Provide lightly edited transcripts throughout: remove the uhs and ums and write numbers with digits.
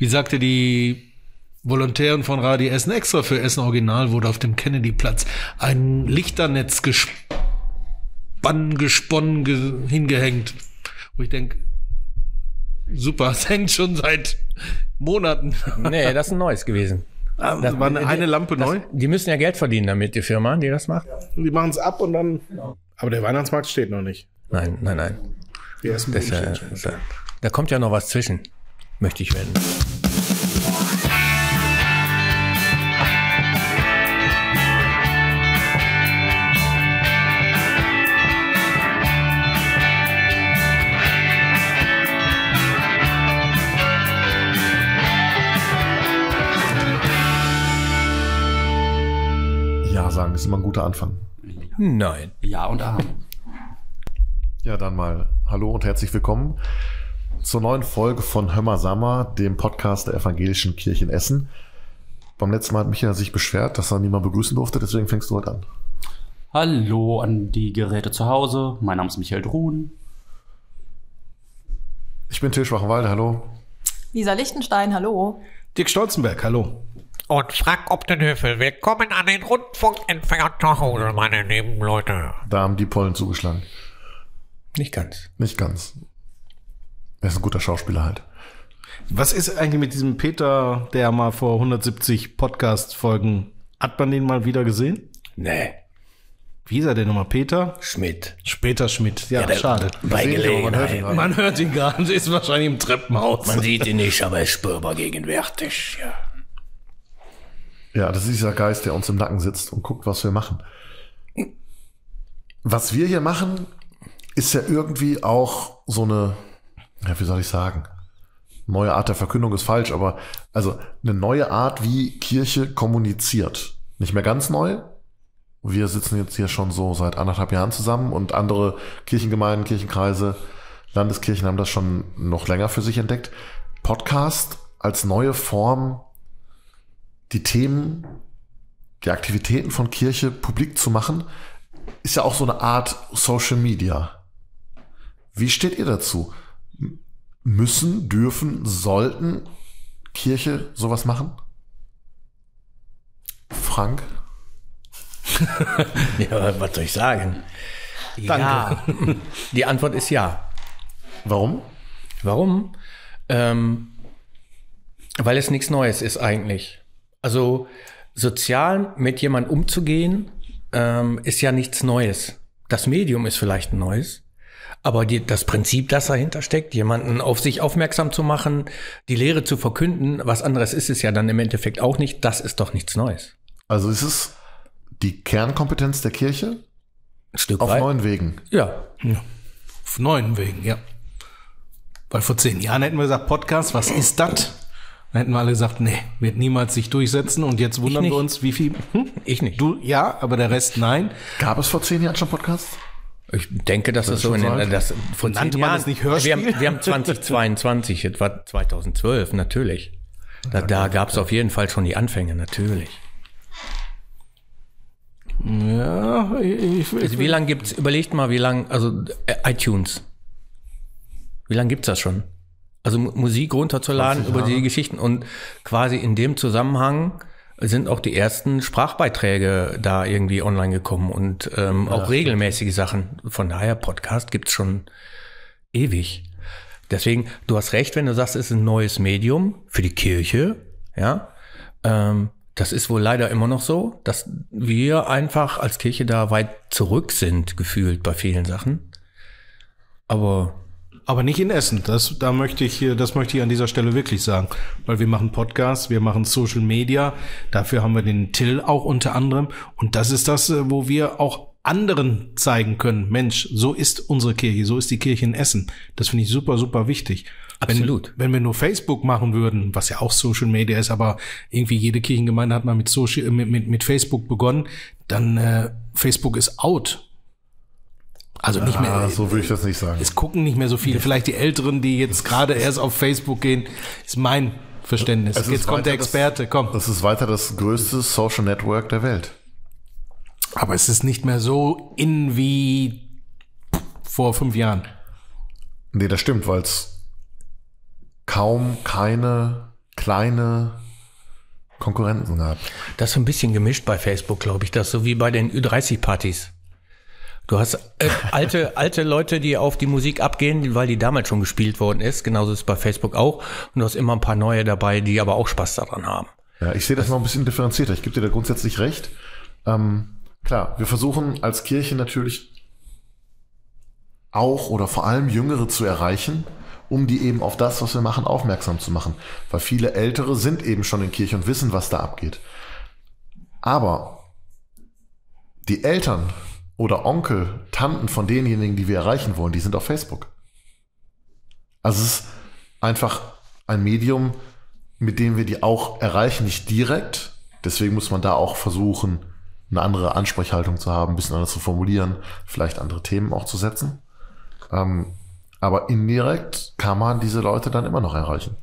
Wie sagte die Volontärin von Radio Essen extra für Essen Original, wurde auf dem Kennedy-Platz ein Lichternetz hingehängt. Wo ich denke, super, es hängt schon seit Monaten. Nee, das ist ein neues gewesen. Das war eine Lampe neu? Die müssen ja Geld verdienen damit, die Firma, die das macht. Die machen es ab und dann... Aber der Weihnachtsmarkt steht noch nicht. Nein. Die ersten Da kommt ja noch was zwischen, möchte ich werden. Ja sagen, ist immer ein guter Anfang. Nein. Ja und Amen. Ja, dann mal hallo und herzlich willkommen zur neuen Folge von Hör mal Sammer, dem Podcast der Evangelischen Kirche in Essen. Beim letzten Mal hat Michael sich beschwert, dass er niemand begrüßen durfte, deswegen fängst du heute an. Hallo an die Geräte zu Hause. Mein Name ist Michael Druhn. Ich bin Till Schwachenwalde, hallo. Lisa Lichtenstein, hallo. Dirk Stolzenberg, hallo. Und Frank Optenhöfel, willkommen an den Rundfunk entfernt nach Hause, meine lieben Leute. Da haben die Pollen zugeschlagen. Nicht ganz. Nicht ganz. Er ist ein guter Schauspieler halt. Was ist eigentlich mit diesem Peter, der mal vor 170 Podcast-Folgen, hat man den mal wieder gesehen? Nee. Wie ist er denn nochmal? Peter? Schmidt. Später Schmidt. Ja, schade. Bei Gelegenheit. Man hört ihn gar nicht, ist wahrscheinlich im Treppenhaus. Man sieht ihn nicht, aber er ist spürbar gegenwärtig. Ja. Ja, das ist dieser Geist, der uns im Nacken sitzt und guckt, was wir machen. Was wir hier machen, ist ja irgendwie auch so eine, ja, wie soll ich sagen, neue Art der Verkündung ist falsch, aber also eine neue Art, wie Kirche kommuniziert. Nicht mehr ganz neu. Wir sitzen jetzt hier schon so seit 1,5 Jahren zusammen und andere Kirchengemeinden, Kirchenkreise, Landeskirchen haben das schon noch länger für sich entdeckt. Podcast als neue Form, die Themen, die Aktivitäten von Kirche publik zu machen, ist ja auch so eine Art Social Media. Wie steht ihr dazu? Müssen, dürfen, sollten Kirche sowas machen? Frank? Ja, was soll ich sagen? Danke. Ja. Die Antwort ist ja. Warum? Warum? Weil es nichts Neues ist eigentlich. Also sozial mit jemandem umzugehen, ist ja nichts Neues. Das Medium ist vielleicht ein neues, aber das Prinzip, das dahinter steckt, jemanden auf sich aufmerksam zu machen, die Lehre zu verkünden, was anderes ist es ja dann im Endeffekt auch nicht, das ist doch nichts Neues. Also ist es die Kernkompetenz der Kirche? Ein Stück Auf weit. neuen Wegen? Ja. Auf neuen Wegen, ja. Weil vor 10 Jahren hätten wir gesagt, Podcast, was ist das? Dann hätten wir alle gesagt, nee, wird niemals sich durchsetzen. Und jetzt wundern wir uns, wie viel... Ich nicht. Du, ja, aber der Rest, nein. Gab es vor 10 Jahren schon Podcasts? Ich denke, dass das so schon in so den, alt? das vor Nannte 10 man Jahren. das nicht Hörspiel? Wir haben 2022, das war 2012, natürlich. Da gab es auf jeden Fall schon die Anfänge, natürlich. Ja, Also wie lange gibt's, überlegt mal, wie lange, also iTunes, wie lange gibt's das schon? Also Musik runterzuladen über die Geschichten und quasi in dem Zusammenhang sind auch die ersten Sprachbeiträge da irgendwie online gekommen und auch regelmäßige Sachen. Von daher, Podcast gibt's schon ewig. Deswegen, du hast recht, wenn du sagst, es ist ein neues Medium für die Kirche, ja. Das ist wohl leider immer noch so, dass wir einfach als Kirche da weit zurück sind, gefühlt bei vielen Sachen. Aber nicht in Essen. Das möchte ich an dieser Stelle wirklich sagen. Weil wir machen Podcasts, wir machen Social Media. Dafür haben wir den Till auch unter anderem. Und das ist das, wo wir auch anderen zeigen können. Mensch, so ist unsere Kirche, so ist die Kirche in Essen. Das finde ich super, super wichtig. absolut. Wenn wir nur Facebook machen würden, was ja auch Social Media ist, aber irgendwie jede Kirchengemeinde hat mal mit Facebook begonnen, dann Facebook ist out. Also nicht mehr. So würde ich das nicht sagen. Es gucken nicht mehr so viele. Vielleicht die Älteren, die jetzt gerade erst auf Facebook gehen, ist mein Verständnis. Jetzt kommt der Experte, komm. Das ist weiter das größte Social Network der Welt. Aber es ist nicht mehr so wie vor 5 Jahren. Nee, das stimmt, weil es kaum keine kleine Konkurrenten gehabt. Das ist so ein bisschen gemischt bei Facebook, glaube ich. Das ist so wie bei den Ü30-Partys. Du hast alte Leute, die auf die Musik abgehen, weil die damals schon gespielt worden ist. Genauso ist es bei Facebook auch. Und du hast immer ein paar neue dabei, die aber auch Spaß daran haben. Ja, ich sehe das noch ein bisschen differenzierter. Ich gebe dir da grundsätzlich recht. Klar, wir versuchen als Kirche natürlich auch oder vor allem Jüngere zu erreichen, um die eben auf das, was wir machen, aufmerksam zu machen. Weil viele Ältere sind eben schon in Kirche und wissen, was da abgeht. Aber die Eltern oder Onkel, Tanten von denjenigen, die wir erreichen wollen, die sind auf Facebook. Also es ist einfach ein Medium, mit dem wir die auch erreichen, nicht direkt. Deswegen muss man da auch versuchen, eine andere Ansprechhaltung zu haben, ein bisschen anders zu formulieren, vielleicht andere Themen auch zu setzen. Aber indirekt kann man diese Leute dann immer noch erreichen.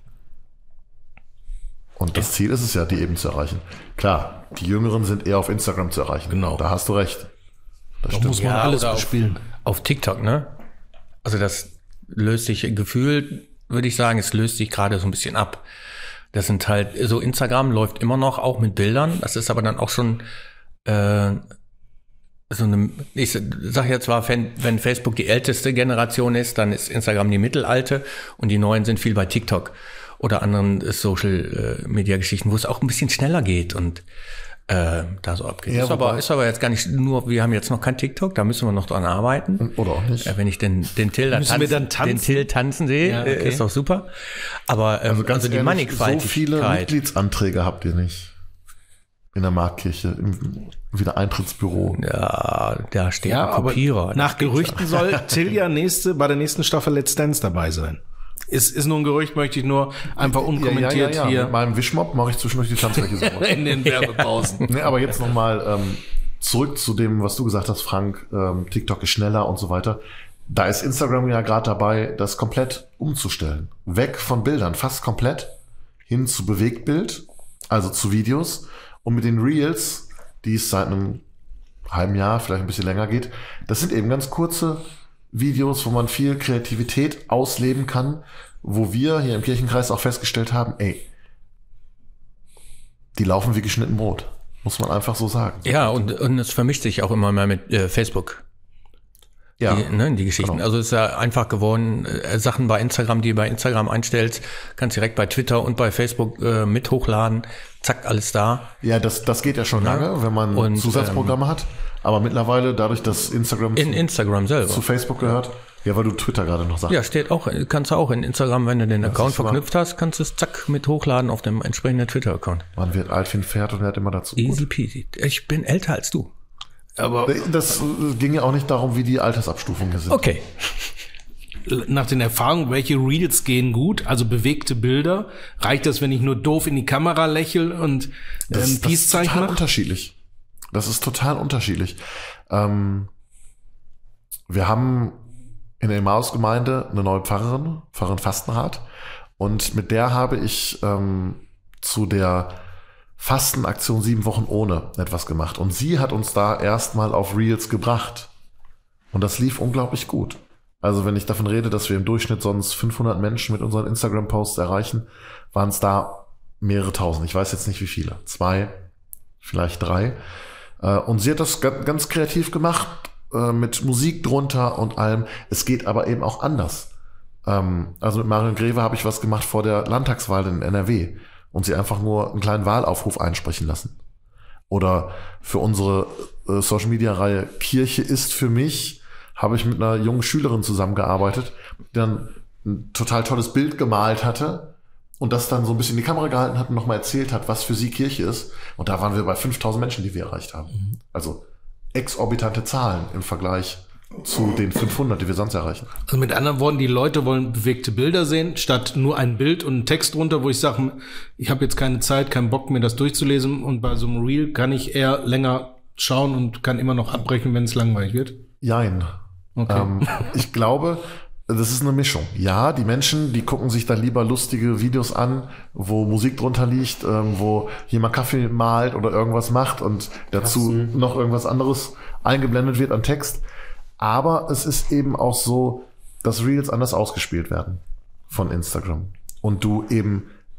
Und das Ziel ist es ja, die eben zu erreichen. Klar, die Jüngeren sind eher auf Instagram zu erreichen. Genau. Da hast du recht. Das Da stimmt. muss man alles oder bespielen. Auf TikTok, ne? Also das löst sich gefühlt, würde ich sagen, es löst sich gerade so ein bisschen ab. Das sind halt, so Instagram läuft immer noch, auch mit Bildern. Das ist aber dann auch schon so eine, ich sage ja zwar, wenn Facebook die älteste Generation ist, dann ist Instagram die mittelalte und die neuen sind viel bei TikTok oder anderen Social-Media-Geschichten, wo es auch ein bisschen schneller geht und da so abgeht. Ja, ist aber jetzt gar nicht nur, wir haben jetzt noch kein TikTok, da müssen wir noch dran arbeiten. Oder auch nicht. Wenn ich den Till tanzen sehe, Ja, okay. ist doch super. Aber Ganz also die ehrlich, Mannigfaltigkeit. so viele Mitgliedsanträge habt ihr nicht in der Marktkirche, im Wiedereintrittsbüro. Ja, da steht Ja, ein aber Kopierer. nach Gerüchten soll Till ja bei der nächsten Staffel Let's Dance dabei sein. Ist nur ein Gerücht, möchte ich nur einfach unkommentiert Mit hier meinem Wischmopp mache ich zwischendurch die Tanzfläche so. in den Werbepausen. Nee, aber jetzt nochmal zurück zu dem, was du gesagt hast, Frank. TikTok ist schneller und so weiter. Da ist Instagram ja gerade dabei, das komplett umzustellen. Weg von Bildern, fast komplett, hin zu Bewegtbild, also zu Videos. Und mit den Reels, die es seit einem halben Jahr, vielleicht ein bisschen länger geht, das sind eben ganz kurze Videos, wo man viel Kreativität ausleben kann, wo wir hier im Kirchenkreis auch festgestellt haben, die laufen wie geschnitten Brot. Muss man einfach so sagen. Ja, und es vermischt sich auch immer mehr mit Facebook. Ja, Die Geschichten. genau. Also es ist ja einfach geworden, Sachen bei Instagram, die bei Instagram einstellst, kannst direkt bei Twitter und bei Facebook mit hochladen. Zack, alles da. Ja, das geht ja schon lange, wenn man Und, Zusatzprogramme hat. Aber mittlerweile, dadurch, dass Instagram In Instagram selber. zu Facebook gehört, ja, weil du Twitter gerade noch sagst. Ja, steht auch, kannst du auch in Instagram, wenn du den Account ist aber- verknüpft hast, kannst du es zack mit hochladen auf dem entsprechenden Twitter-Account. Man wird alt wie ein Pferd und hört immer dazu. Easy peasy. Ich bin älter als du. Aber Das ging ja auch nicht darum, wie die Altersabstufungen sind. Okay. nach den Erfahrungen, welche Reels gehen gut, also bewegte Bilder, reicht das, wenn ich nur doof in die Kamera lächle und Das ist Peace-Zeichen total mache? unterschiedlich. Das ist total unterschiedlich. Wir haben in der Emmaus-Gemeinde eine neue Pfarrerin Fastenrath, und mit der habe ich zu der Fastenaktion 7 Wochen ohne etwas gemacht. Und sie hat uns da erstmal auf Reels gebracht. Und das lief unglaublich gut. Also wenn ich davon rede, dass wir im Durchschnitt sonst 500 Menschen mit unseren Instagram-Posts erreichen, waren es da mehrere tausend. Ich weiß jetzt nicht wie viele. 2, vielleicht 3. Und sie hat das ganz kreativ gemacht, mit Musik drunter und allem. Es geht aber eben auch anders. Also mit Marion Greve habe ich was gemacht vor der Landtagswahl in NRW und sie einfach nur einen kleinen Wahlaufruf einsprechen lassen. Oder für unsere Social-Media-Reihe Kirche ist für mich, habe ich mit einer jungen Schülerin zusammengearbeitet, die dann ein total tolles Bild gemalt hatte und das dann so ein bisschen in die Kamera gehalten hat und nochmal erzählt hat, was für sie Kirche ist. Und da waren wir bei 5000 Menschen, die wir erreicht haben. Also exorbitante Zahlen im Vergleich zu den 500, die wir sonst erreichen. Also mit anderen Worten, die Leute wollen bewegte Bilder sehen, statt nur ein Bild und einen Text drunter, wo ich sage, ich habe jetzt keine Zeit, keinen Bock, mir das durchzulesen. Und bei so einem Reel kann ich eher länger schauen und kann immer noch abbrechen, wenn es langweilig wird. Jein. Okay. Ich glaube, das ist eine Mischung. Ja, die Menschen, die gucken sich dann lieber lustige Videos an, wo Musik drunter liegt, wo jemand Kaffee malt oder irgendwas macht und dazu noch irgendwas anderes eingeblendet wird an Text. Aber es ist eben auch so, dass Reels anders ausgespielt werden von Instagram. Und du eben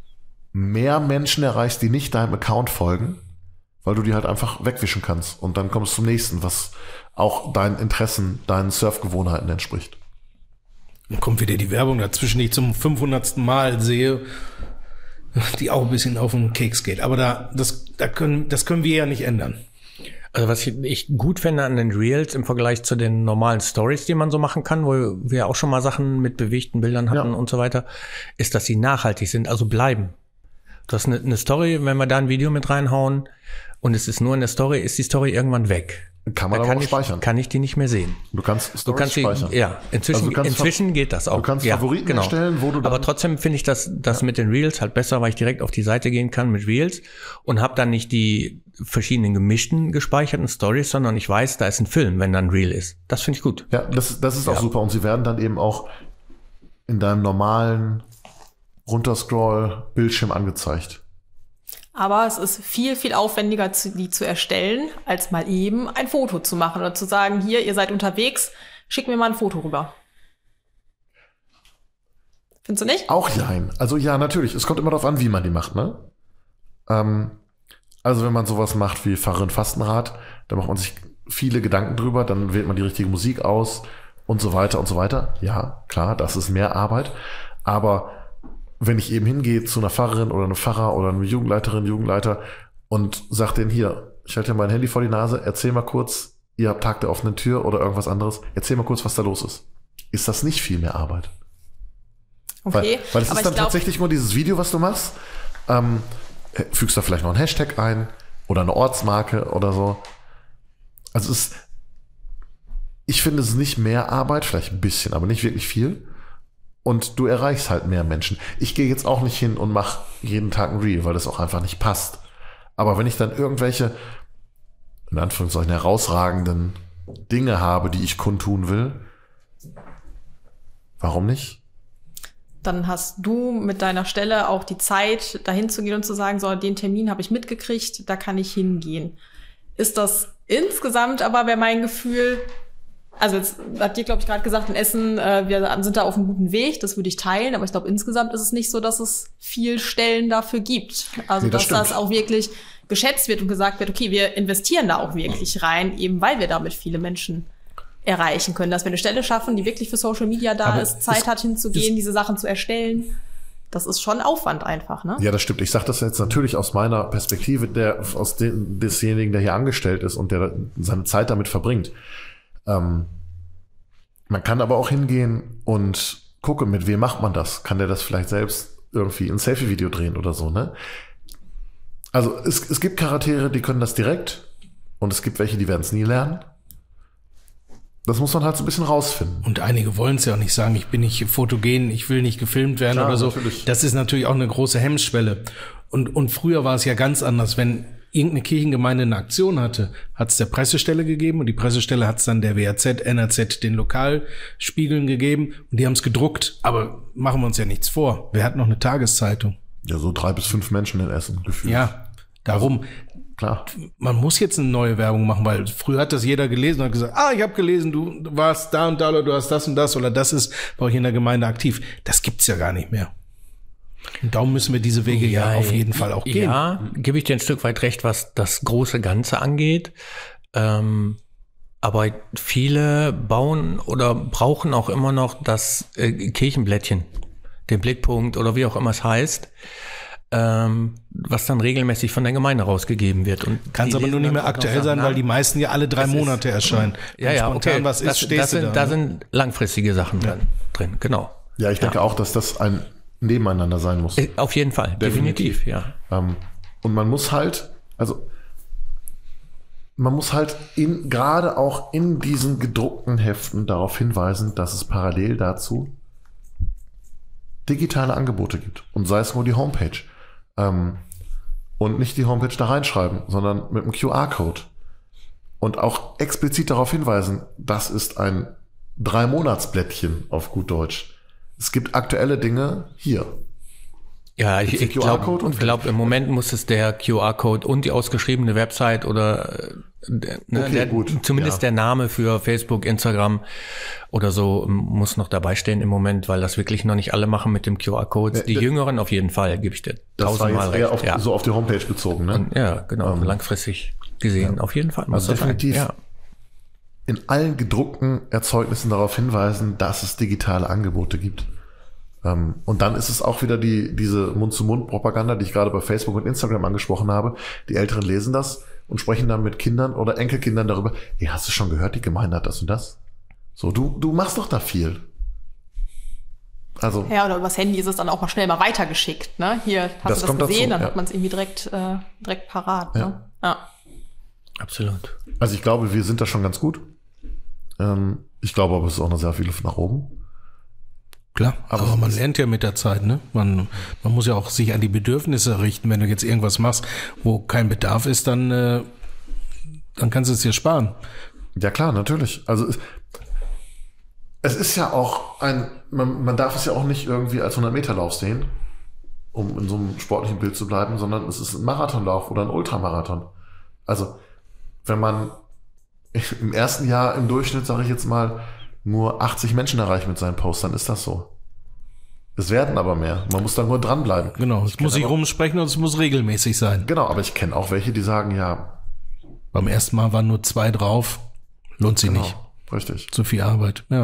mehr Menschen erreichst, die nicht deinem Account folgen, weil du die halt einfach wegwischen kannst und dann kommst du zum nächsten, was auch deinen Interessen, deinen Surfgewohnheiten entspricht. Dann kommt wieder die Werbung dazwischen, die ich zum 500. Mal sehe, die auch ein bisschen auf den Keks geht. Aber das können wir ja nicht ändern. Also was ich gut finde an den Reels im Vergleich zu den normalen Stories, die man so machen kann, wo wir auch schon mal Sachen mit bewegten Bildern hatten und so weiter, ist, dass sie nachhaltig sind, also bleiben. Du hast eine Story, wenn wir da ein Video mit reinhauen und es ist nur eine Story, ist die Story irgendwann weg. Kann man aber auch speichern. Kann ich die nicht mehr sehen. Du kannst Stories speichern. Ja, inzwischen geht das auch. Du kannst ja, Favoriten erstellen, wo du dann... Aber trotzdem finde ich das mit den Reels halt besser, weil ich direkt auf die Seite gehen kann mit Reels und habe dann nicht die verschiedenen gemischten gespeicherten Stories, sondern ich weiß, da ist ein Film, wenn da ein Reel ist. Das finde ich gut. Ja, das ist auch super. Und sie werden dann eben auch in deinem normalen Runterscroll-Bildschirm angezeigt. Aber es ist viel, viel aufwendiger, die zu erstellen, als mal eben ein Foto zu machen oder zu sagen, hier, ihr seid unterwegs, schick mir mal ein Foto rüber. Findest du nicht? Auch nein. Also ja, natürlich. Es kommt immer darauf an, wie man die macht, ne? Also wenn man sowas macht wie Pfarrerin Fastenrad, da macht man sich viele Gedanken drüber, dann wählt man die richtige Musik aus und so weiter und so weiter. Ja, klar, das ist mehr Arbeit. Aber wenn ich eben hingehe zu einer Pfarrerin oder einem Pfarrer oder einer Jugendleiterin, Jugendleiter und sag denen hier, ich halte dir mein Handy vor die Nase, erzähl mal kurz, ihr habt Tag der offenen Tür oder irgendwas anderes, erzähl mal kurz, was da los ist. Ist das nicht viel mehr Arbeit? Okay. Weil es ist dann tatsächlich nur dieses Video, was du machst, fügst da vielleicht noch einen Hashtag ein oder eine Ortsmarke oder so. Also ich finde es nicht mehr Arbeit, vielleicht ein bisschen, aber nicht wirklich viel. Und du erreichst halt mehr Menschen. Ich gehe jetzt auch nicht hin und mache jeden Tag ein Reel, weil das auch einfach nicht passt. Aber wenn ich dann irgendwelche, in Anführungszeichen, herausragenden Dinge habe, die ich kundtun will, warum nicht? Dann hast du mit deiner Stelle auch die Zeit, dahin zu gehen und zu sagen, so, den Termin habe ich mitgekriegt, da kann ich hingehen. Ist das insgesamt aber, wäre mein Gefühl, also jetzt hat dir, glaube ich, gerade gesagt, in Essen, wir sind da auf einem guten Weg, das würde ich teilen, aber ich glaube, insgesamt ist es nicht so, dass es viel Stellen dafür gibt. Also, Nee, das dass stimmt. das auch wirklich geschätzt wird und gesagt wird, okay, wir investieren da auch wirklich rein, eben weil wir damit viele Menschen erreichen können. Dass wir eine Stelle schaffen, die wirklich für Social Media da Aber ist, Zeit hat hinzugehen, diese Sachen zu erstellen. Das ist schon Aufwand einfach, ne? Ja, das stimmt. Ich sage das jetzt natürlich aus meiner Perspektive, desjenigen, der hier angestellt ist und der seine Zeit damit verbringt. Man kann aber auch hingehen und gucken, mit wem macht man das? Kann der das vielleicht selbst irgendwie ein Selfie-Video drehen oder so, ne? Also es gibt Charaktere, die können das direkt und es gibt welche, die werden es nie lernen. Das muss man halt so ein bisschen rausfinden. Und einige wollen es ja auch nicht sagen, ich bin nicht fotogen, ich will nicht gefilmt werden Klar, oder so. natürlich. Das ist natürlich auch eine große Hemmschwelle. Und früher war es ja ganz anders. Wenn irgendeine Kirchengemeinde eine Aktion hatte, hat es der Pressestelle gegeben und die Pressestelle hat es dann der WAZ, NRZ, den Lokalspiegeln gegeben und die haben es gedruckt. Aber machen wir uns ja nichts vor. Wer hat noch eine Tageszeitung? Ja, so 3 bis 5 Menschen in Essen gefühlt. Ja, darum. Klar. Man muss jetzt eine neue Werbung machen, weil früher hat das jeder gelesen und hat gesagt, ich habe gelesen, du warst da und da oder du hast das und das oder das ist bei euch in der Gemeinde aktiv. Das gibt's ja gar nicht mehr. Und darum müssen wir diese Wege ja auf jeden Fall auch gehen. Ja, gebe ich dir ein Stück weit recht, was das große Ganze angeht. Aber viele bauen oder brauchen auch immer noch das Kirchenblättchen, den Blickpunkt oder wie auch immer es heißt, was dann regelmäßig von der Gemeinde rausgegeben wird. Und Kann es aber nur nicht mehr aktuell sein, weil die meisten ja alle 3 Monate erscheinen. Ja, ja, spontan, okay. was ist, stehst du da sind langfristige Sachen drin, genau. Ja, ich denke auch, dass das ein Nebeneinander sein muss. Auf jeden Fall, definitiv, ja. Und man muss halt, gerade auch in diesen gedruckten Heften darauf hinweisen, dass es parallel dazu digitale Angebote gibt. Und sei es nur die Homepage. Und nicht die Homepage da reinschreiben, sondern mit einem QR-Code. Und auch explizit darauf hinweisen, das ist ein 3-Monats-Blättchen auf gut Deutsch. Es gibt aktuelle Dinge hier. Ja, Gibt's ich den QR-Code und glaube, im Moment muss es der QR-Code und die ausgeschriebene Website oder Okay, gut. zumindest der Name für Facebook, Instagram oder so muss noch dabei stehen im Moment, weil das wirklich noch nicht alle machen mit dem QR-Code. Die Jüngeren auf jeden Fall, gebe ich dir Das war tausendmal jetzt recht. eher so auf die Homepage bezogen, ne? Und, ja, genau, langfristig gesehen auf jeden Fall. Muss Also das sein. definitiv Ja. in allen gedruckten Erzeugnissen darauf hinweisen, dass es digitale Angebote gibt. Und dann ist es auch wieder diese Mund-zu-Mund-Propaganda, die ich gerade bei Facebook und Instagram angesprochen habe. Die Älteren lesen das und sprechen dann mit Kindern oder Enkelkindern darüber. Hey, hast du schon gehört, die Gemeinde hat das und das? So, du machst doch da viel. Also, Ja, oder übers Handy ist es dann auch mal schnell mal weitergeschickt. Ne? Hier hast Das du das kommt gesehen, dazu, dann ja. hat man es irgendwie direkt parat. Ne? Ja. Absolut. also ich glaube, wir sind da schon ganz gut. Ich glaube aber, es ist auch noch sehr viel Luft nach oben. Klar, Aber aber man es- lernt ja mit der Zeit, ne? Man muss ja auch sich an die Bedürfnisse richten. Wenn du jetzt irgendwas machst, wo kein Bedarf ist, dann kannst du es dir sparen. Ja klar, natürlich. Also es ist ja auch man darf es ja auch nicht irgendwie als 100-Meter-Lauf sehen, um in so einem sportlichen Bild zu bleiben, sondern es ist ein Marathonlauf oder ein Ultramarathon. Also wenn man im ersten Jahr im Durchschnitt, sage ich jetzt mal, nur 80 Menschen erreicht mit seinen Posts, dann ist das so. Es werden aber mehr. Man muss dann nur dranbleiben. Genau, es muss sich rumsprechen und es muss regelmäßig sein. Genau, aber ich kenne auch welche, die sagen, ja, Beim ersten Mal waren nur 2 drauf. Lohnt sich genau, nicht. richtig. Zu viel Arbeit, ja.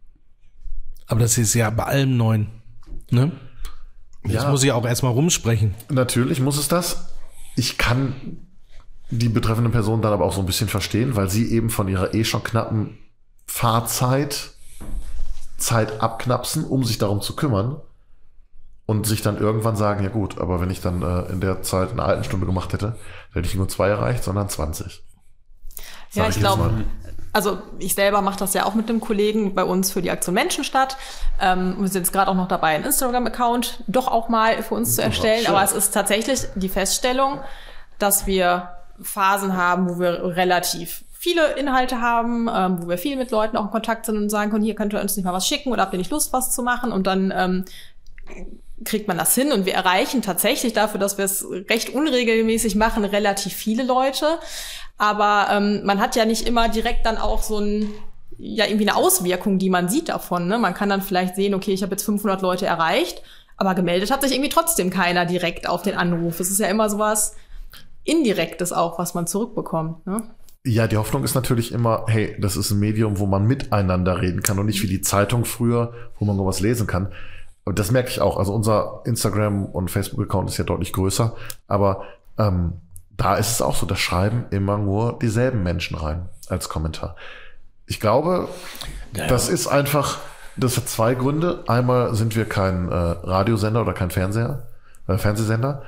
Aber das ist ja bei allem Neuen, ne? Jetzt Ja. muss ich auch erstmal rumsprechen. Natürlich muss es das. Ich kann die betreffende Person dann aber auch so ein bisschen verstehen, weil sie eben von ihrer schon knappen Fahrzeit Zeit abknapsen, um sich darum zu kümmern und sich dann irgendwann sagen, ja gut, aber wenn ich dann in der Zeit eine Altenstunde gemacht hätte, hätte ich nur 2 erreicht, sondern 20. Ja, Sag ich jedes glaube, Mal. also ich selber mache das ja auch mit einem Kollegen bei uns für die Aktion Menschenstadt. Wir sind jetzt gerade auch noch dabei, einen Instagram-Account doch auch mal für uns zu erstellen. schön. Aber es ist tatsächlich die Feststellung, dass wir Phasen haben, wo wir relativ viele Inhalte haben, wo wir viel mit Leuten auch in Kontakt sind und sagen können, hier könnt ihr uns nicht mal was schicken oder habt ihr nicht Lust, was zu machen? Und dann kriegt man das hin und wir erreichen tatsächlich dafür, dass wir es recht unregelmäßig machen, relativ viele Leute. Aber man hat ja nicht immer direkt dann auch so irgendwie eine Auswirkung, die man sieht davon. Ne? Man kann dann vielleicht sehen, okay, ich habe jetzt 500 Leute erreicht, aber gemeldet hat sich irgendwie trotzdem keiner direkt auf den Anruf. Es ist ja immer sowas Indirektes auch, was man zurückbekommt. Ne? Ja, die Hoffnung ist natürlich immer, hey, das ist ein Medium, wo man miteinander reden kann und nicht wie die Zeitung früher, wo man nur was lesen kann. Und das merke ich auch. Also unser Instagram- und Facebook-Account ist ja deutlich größer, aber da ist es auch so, da schreiben immer nur dieselben Menschen rein als Kommentar. Ich glaube, das ist einfach, das hat 2 Gründe. Einmal sind wir kein Radiosender oder kein Fernsehsender.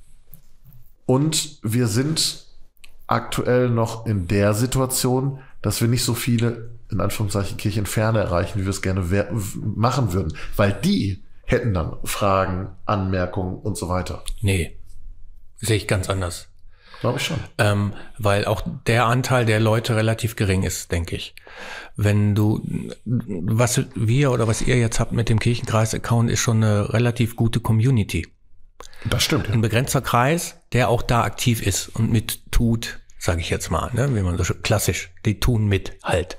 Und wir sind aktuell noch in der Situation, dass wir nicht so viele, in Anführungszeichen, Kirchenferne erreichen, wie wir es gerne machen würden. Weil die hätten dann Fragen, Anmerkungen und so weiter. Nee, sehe ich ganz anders. Glaube ich schon. Weil auch der Anteil der Leute relativ gering ist, denke ich. Wenn was wir oder was ihr jetzt habt mit dem Kirchenkreis-Account, ist schon eine relativ gute Community. Das stimmt. Ein begrenzter Kreis, der auch da aktiv ist und mit tut, sage ich jetzt mal, ne? Wie man so klassisch, die tun mit halt.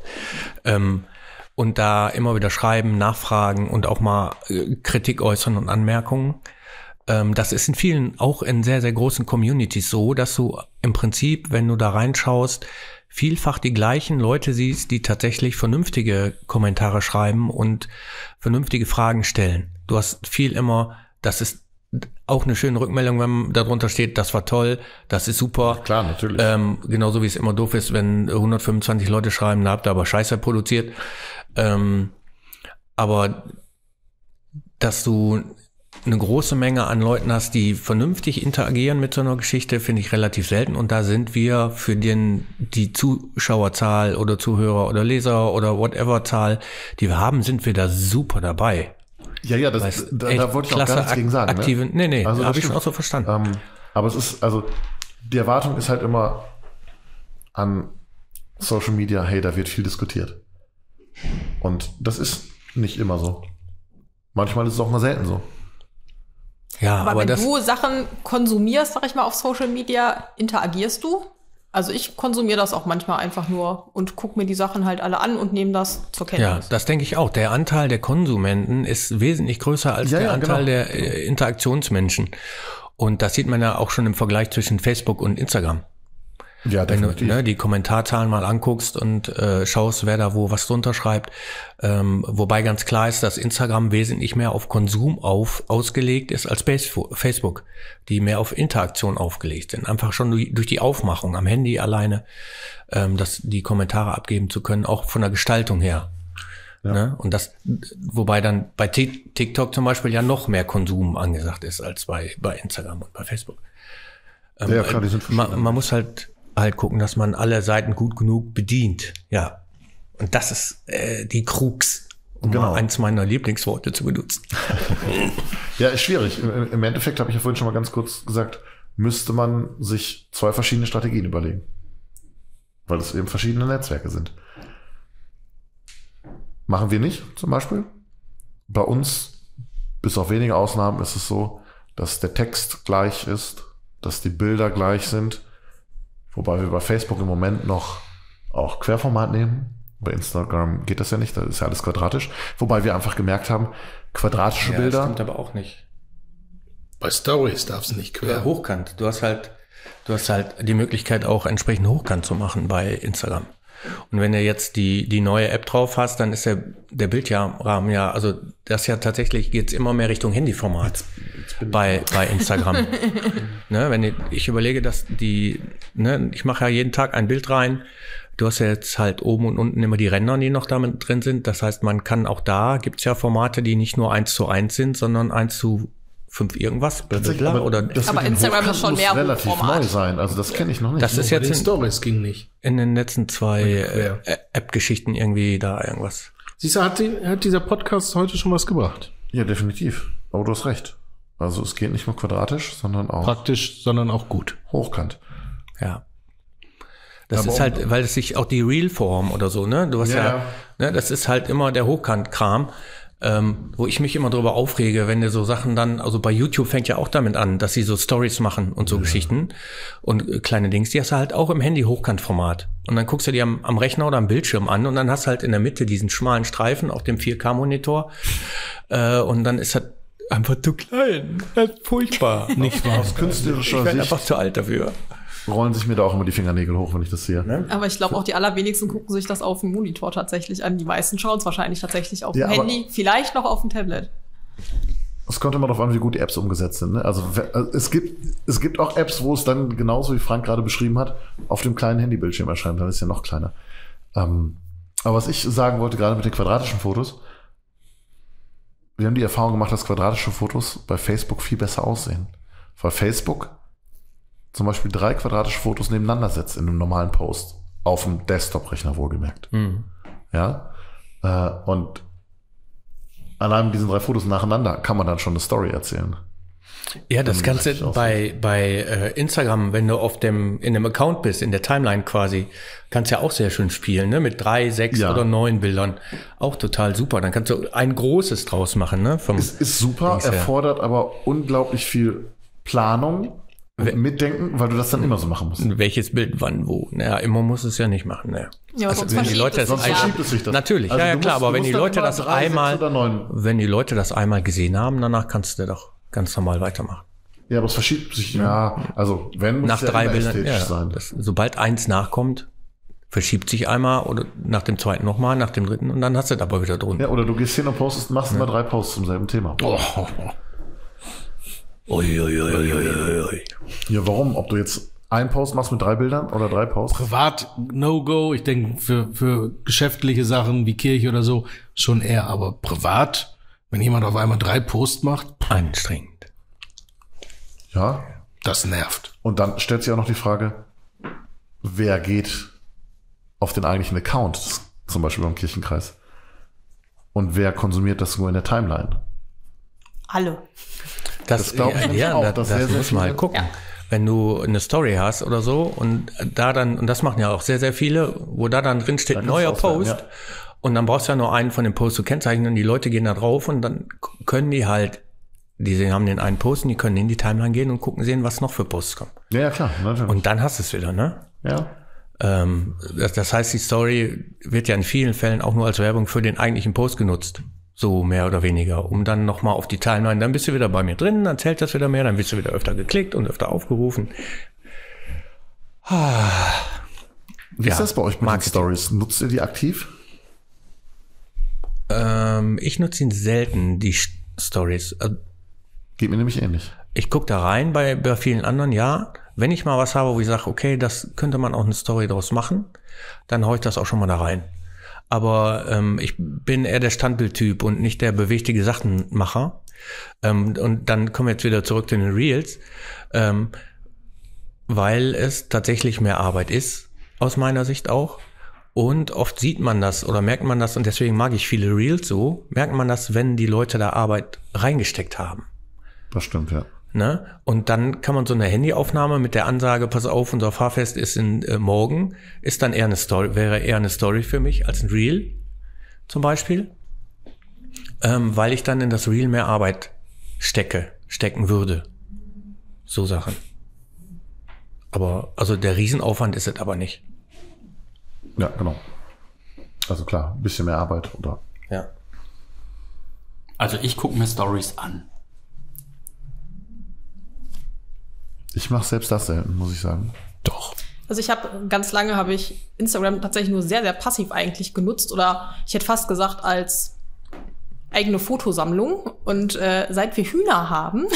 Und da immer wieder schreiben, nachfragen und auch mal Kritik äußern und Anmerkungen. Das ist in vielen, auch in sehr, sehr großen Communities so, dass du im Prinzip, wenn du da reinschaust, vielfach die gleichen Leute siehst, die tatsächlich vernünftige Kommentare schreiben und vernünftige Fragen stellen. Du hast viel immer, das ist auch eine schöne Rückmeldung, wenn darunter steht, das war toll, das ist super. Klar, natürlich. Genauso wie es immer doof ist, wenn 125 Leute schreiben, da habt ihr aber Scheiße produziert. Aber dass du eine große Menge an Leuten hast, die vernünftig interagieren mit so einer Geschichte, finde ich relativ selten. Und da sind wir für die Zuschauerzahl oder Zuhörer oder Leser oder whatever Zahl, die wir haben, sind wir da super dabei. Ja, da wollte ich auch gar nichts gegen sagen. Aktive, ne? Nee, Also habe ich das schon auch so verstanden. Aber es ist, also die Erwartung ist halt immer an Social Media, hey, da wird viel diskutiert. Und das ist nicht immer so. Manchmal ist es auch mal selten so. Ja, Aber wenn das, du Sachen konsumierst, sag ich mal, auf Social Media, interagierst du? Also ich konsumiere das auch manchmal einfach nur und gucke mir die Sachen halt alle an und nehme das zur ja, Kenntnis. das denke ich auch. Der Anteil der Konsumenten ist wesentlich größer als Ja, der ja, Anteil genau. der Interaktionsmenschen. Und das sieht man ja auch schon im Vergleich zwischen Facebook und Instagram. Ja, Wenn definitiv. du die Kommentarzahlen mal anguckst und schaust, wer da wo was drunter schreibt. Wobei ganz klar ist, dass Instagram wesentlich mehr auf Konsum ausgelegt ist als Facebook, die mehr auf Interaktion aufgelegt sind. Einfach schon durch die Aufmachung am Handy alleine, die Kommentare abgeben zu können, auch von der Gestaltung her. Ja. Ne? Und das, wobei dann bei TikTok zum Beispiel ja noch mehr Konsum angesagt ist als bei Instagram und bei Facebook. Ja, klar, die sind verschieden. Man muss halt gucken, dass man alle Seiten gut genug bedient. Ja. Und das ist die Krux, um Genau. mal eins meiner Lieblingsworte zu benutzen. Ja, ist schwierig. Im Endeffekt, habe ich ja vorhin schon mal ganz kurz gesagt, müsste man sich 2 verschiedene Strategien überlegen. Weil es eben verschiedene Netzwerke sind. Machen wir nicht, zum Beispiel. Bei uns, bis auf wenige Ausnahmen, ist es so, dass der Text gleich ist, dass die Bilder gleich sind. Wobei wir bei Facebook im Moment noch auch Querformat nehmen. Bei Instagram geht das ja nicht, da ist ja alles quadratisch. Wobei wir einfach gemerkt haben, quadratische Das Bilder. stimmt aber auch nicht. Bei Stories darfst du nicht quer. Hochkant. Du hast halt die Möglichkeit auch entsprechend hochkant zu machen bei Instagram. Und wenn du jetzt die neue App drauf hast, dann ist der Bildrahmen ja, also das ja tatsächlich geht's immer mehr Richtung Handyformat bei Instagram. Ne, wenn ich überlege, dass ich mache ja jeden Tag ein Bild rein. Du hast ja jetzt halt oben und unten immer die Ränder, die noch damit drin sind. Das heißt, man kann auch gibt's ja Formate, die nicht nur 1:1 sind, sondern 1:5 irgendwas. Blablabla, oder das Aber mit dem Instagram Hochkant ist schon muss mehr relativ Hochformat. neu sein. Also das kenne ich noch nicht. das ist Bei den jetzt Stories ging nicht. in den letzten 2 quer. App-Geschichten irgendwie da irgendwas. Siehst du, hat dieser Podcast heute schon was gebracht? Ja, definitiv. Aber du hast recht. Also es geht nicht nur quadratisch, sondern auch Praktisch, sondern auch gut. hochkant. Ja. Das Aber ist halt, weil es sich auch die Real-Form oder so, ne? Du hast Ja. ne, das ist halt immer der Hochkant-Kram, wo ich mich immer drüber aufrege, wenn du so Sachen dann, also bei YouTube fängt ja auch damit an, dass sie so Stories machen und so Geschichten und kleine Dings, die hast du halt auch im Handy-Hochkantformat. Und dann guckst du die am Rechner oder am Bildschirm an und dann hast du halt in der Mitte diesen schmalen Streifen auf dem 4K-Monitor und dann ist das einfach zu klein. Das ist furchtbar. Nicht wahr? Aus Ich künstlerischer bin Sicht einfach zu alt dafür. rollen sich mir da auch immer die Fingernägel hoch, wenn ich das sehe. Aber ich glaube auch die allerwenigsten gucken sich das auf dem Monitor tatsächlich an. Die meisten schauen es wahrscheinlich tatsächlich auf Ja, dem aber- Handy, vielleicht noch auf dem Tablet. Es kommt immer darauf an, wie gut die Apps umgesetzt sind. Ne? Also es gibt auch Apps, wo es dann genauso wie Frank gerade beschrieben hat, auf dem kleinen Handybildschirm erscheint. Dann ist es ja noch kleiner. Aber was ich sagen wollte, gerade mit den quadratischen Fotos, wir haben die Erfahrung gemacht, dass quadratische Fotos bei Facebook viel besser aussehen. Weil Facebook zum Beispiel 3 quadratische Fotos nebeneinander setzt in einem normalen Post. Auf dem Desktop-Rechner wohlgemerkt. Ja. Und allein mit diesen 3 Fotos nacheinander kann man dann schon eine Story erzählen. Ja, das Dann Ganze reicht auch. bei Instagram, wenn du in einem Account bist, in der Timeline quasi, kannst ja auch sehr schön spielen, ne? Mit 3, 6 Ja. oder 9 Bildern. Auch total super. Dann kannst du ein großes draus machen, ne? Es ist super, Dings her. erfordert aber unglaublich viel Planung und Mitdenken, weil du das dann immer so machen musst. Welches Bild wann wo. Naja, immer muss es ja nicht machen, ne? Ja, aber sonst wenn die verschiebt Leute es das sich ja. verschiebt es sich das. Natürlich, Also ja, du klar, musst- aber du wenn die musst dann Leute immer das 3, 6 einmal, oder 9. wenn die Leute das einmal gesehen haben, danach kannst du doch ganz normal weitermachen. Ja, aber es verschiebt sich, ja, also wenn muss Nach es ja 3 immer Bildern, ästhetisch ja, sein. sobald eins nachkommt, verschiebt sich einmal oder nach dem zweiten nochmal, nach dem dritten und dann hast du das aber wieder drunter. Ja, oder du gehst hin und postest, machst immer 3 Posts zum selben Thema. Uiuiuiuiui. Ja, warum? Ob du jetzt einen Post machst mit 3 Bildern oder 3 Posts? Privat No-Go. Ich denke, für geschäftliche Sachen wie Kirche oder so schon eher. Aber privat, wenn jemand auf einmal 3 Posts macht, Anstrengend. Ja. das nervt. Und dann stellt sich auch noch die Frage, wer geht auf den eigentlichen Account, zum Beispiel beim Kirchenkreis? Und wer konsumiert das nur in der Timeline? Alle. Das glaub ich nämlich auch, dass sehr, das sehr muss man halt viele- gucken. Wenn du eine Story hast oder so und da dann, und das machen ja auch sehr, sehr viele, wo da dann drin steht, Da kannst neuer du auswählen, Post. ja. Und dann brauchst du ja nur einen von den Posts zu kennzeichnen und die Leute gehen da drauf und dann können die halt Die haben den einen Post und die können in die Timeline gehen und gucken sehen, was noch für Posts kommen. Ja, klar. Natürlich. Und dann hast du es wieder, ne? Ja. Das heißt, die Story wird ja in vielen Fällen auch nur als Werbung für den eigentlichen Post genutzt. So mehr oder weniger. Um dann nochmal auf die Timeline, dann bist du wieder bei mir drin, dann zählt das wieder mehr, dann wirst du wieder öfter geklickt und öfter aufgerufen. Wie ist das bei euch mit den Stories? Nutzt ihr die aktiv? Ich nutze ihn selten, die Stories. Geht mir nämlich ähnlich. Ich gucke da rein bei vielen anderen, ja. Wenn ich mal was habe, wo ich sage, okay, das könnte man auch eine Story draus machen, dann haue ich das auch schon mal da rein. Aber ich bin eher der Standbildtyp und nicht der bewegtige Sachenmacher. Und dann kommen wir jetzt wieder zurück zu den Reels, weil es tatsächlich mehr Arbeit ist, aus meiner Sicht auch. Und oft sieht man das oder merkt man das, und deswegen mag ich viele Reels so, merkt man das, wenn die Leute da Arbeit reingesteckt haben. Das stimmt, ja. Ne? Und dann kann man so eine Handyaufnahme mit der Ansage, pass auf, unser Fahrfest ist morgen, ist dann eher eine Story, wäre eher eine Story für mich als ein Reel zum Beispiel, weil ich dann in das Reel mehr Arbeit stecken würde. So Sachen. Aber, also der Riesenaufwand ist es aber nicht. Ja, genau. Also klar, ein bisschen mehr Arbeit, oder? Ja. Also ich gucke mir Stories an. Ich mache selbst das selten, muss ich sagen. Doch. Also ganz lange habe ich Instagram tatsächlich nur sehr, sehr passiv eigentlich genutzt, oder ich hätte fast gesagt als eigene Fotosammlung. Und seit wir Hühner haben,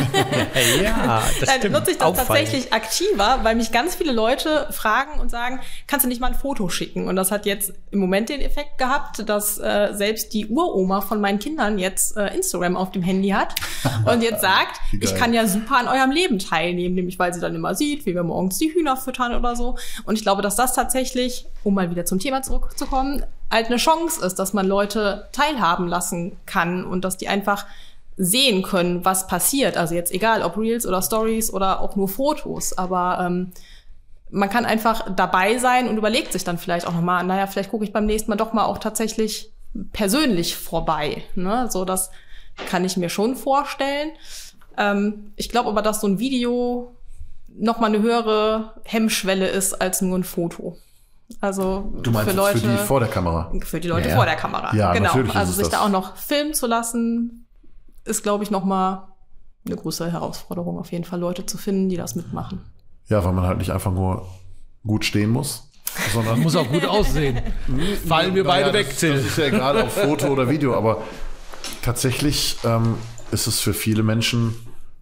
Ja, das dann stimmt. nutze ich das Auffallend. tatsächlich aktiver, weil mich ganz viele Leute fragen und sagen, kannst du nicht mal ein Foto schicken? Und das hat jetzt im Moment den Effekt gehabt, dass selbst die Uroma von meinen Kindern jetzt Instagram auf dem Handy hat und jetzt sagt, ich kann ja super an eurem Leben teilnehmen, nämlich weil sie dann immer sieht, wie wir morgens die Hühner füttern oder so. Und ich glaube, dass das tatsächlich, um mal wieder zum Thema zurückzukommen, halt eine Chance ist, dass man Leute teilhaben lassen kann und dass die einfach sehen können, was passiert. Also jetzt egal, ob Reels oder Stories oder auch nur Fotos, aber man kann einfach dabei sein und überlegt sich dann vielleicht auch nochmal, naja, vielleicht gucke ich beim nächsten Mal doch mal auch tatsächlich persönlich vorbei. Ne? So, das kann ich mir schon vorstellen. Ich glaube aber, dass so ein Video nochmal eine höhere Hemmschwelle ist als nur ein Foto. Also Du meinst für jetzt Leute, für die vor der Kamera? für die Leute Ja. vor der Kamera. Ja, genau. natürlich ist Also es sich das. da auch noch filmen zu lassen, ist, glaube ich, noch mal eine größere Herausforderung, auf jeden Fall Leute zu finden, die das mitmachen. Ja, weil man halt nicht einfach nur gut stehen muss, sondern Muss auch gut aussehen. Fallen wir beide weg, Das Till. ist ja egal, ob Foto oder Video, aber tatsächlich ist es für viele Menschen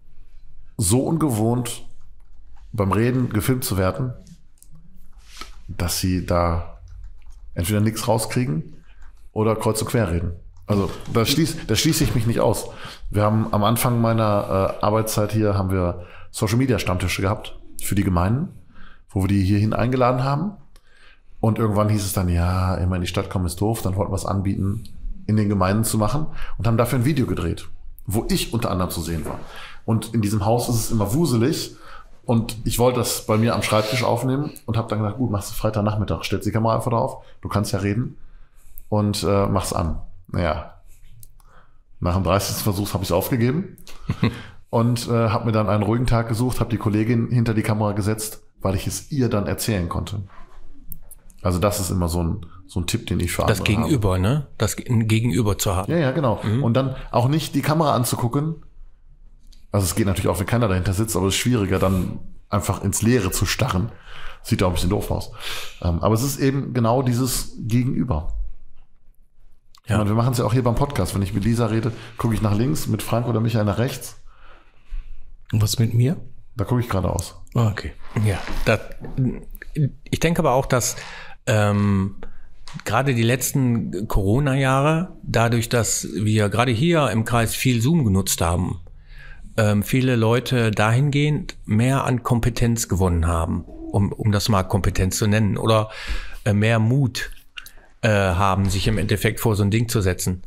so ungewohnt, beim Reden gefilmt zu werden, dass sie da entweder nichts rauskriegen oder kreuz und quer reden. Also da schließe ich mich nicht aus. Wir haben am Anfang meiner Arbeitszeit hier haben wir Social Media Stammtische gehabt für die Gemeinden, wo wir die hierhin eingeladen haben. Und irgendwann hieß es dann, ja, immer in die Stadt kommen ist doof, dann wollten wir es anbieten, in den Gemeinden zu machen und haben dafür ein Video gedreht, wo ich unter anderem zu sehen war. Und in diesem Haus ist es immer wuselig und ich wollte das bei mir am Schreibtisch aufnehmen und habe dann gesagt, gut, machst du Freitagnachmittag, stellst die Kamera einfach drauf, du kannst ja reden und mach's an. Naja, nach dem 30. Versuch habe ich es aufgegeben und habe mir dann einen ruhigen Tag gesucht, habe die Kollegin hinter die Kamera gesetzt, weil ich es ihr dann erzählen konnte. Also das ist immer so ein Tipp, den ich für andere Das Gegenüber, habe. ne? Das Gegenüber zu haben. Ja, genau. Und dann auch nicht die Kamera anzugucken. Also es geht natürlich auch, wenn keiner dahinter sitzt, aber es ist schwieriger, dann einfach ins Leere zu starren. Sieht ja auch ein bisschen doof aus. Aber es ist eben genau dieses Gegenüber. Ja. Ich meine, wir machen es ja auch hier beim Podcast. Wenn ich mit Lisa rede, gucke ich nach links, mit Frank oder Michael nach rechts. Und was mit mir? Da gucke ich geradeaus. Okay. Ja, ich denke aber auch, dass gerade die letzten Corona-Jahre, dadurch, dass wir gerade hier im Kreis viel Zoom genutzt haben, viele Leute dahingehend mehr an Kompetenz gewonnen haben, um das mal Kompetenz zu nennen, oder mehr Mut haben, sich im Endeffekt vor so ein Ding zu setzen.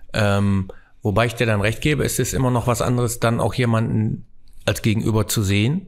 Wobei ich dir dann recht gebe, es ist immer noch was anderes, dann auch jemanden als Gegenüber zu sehen,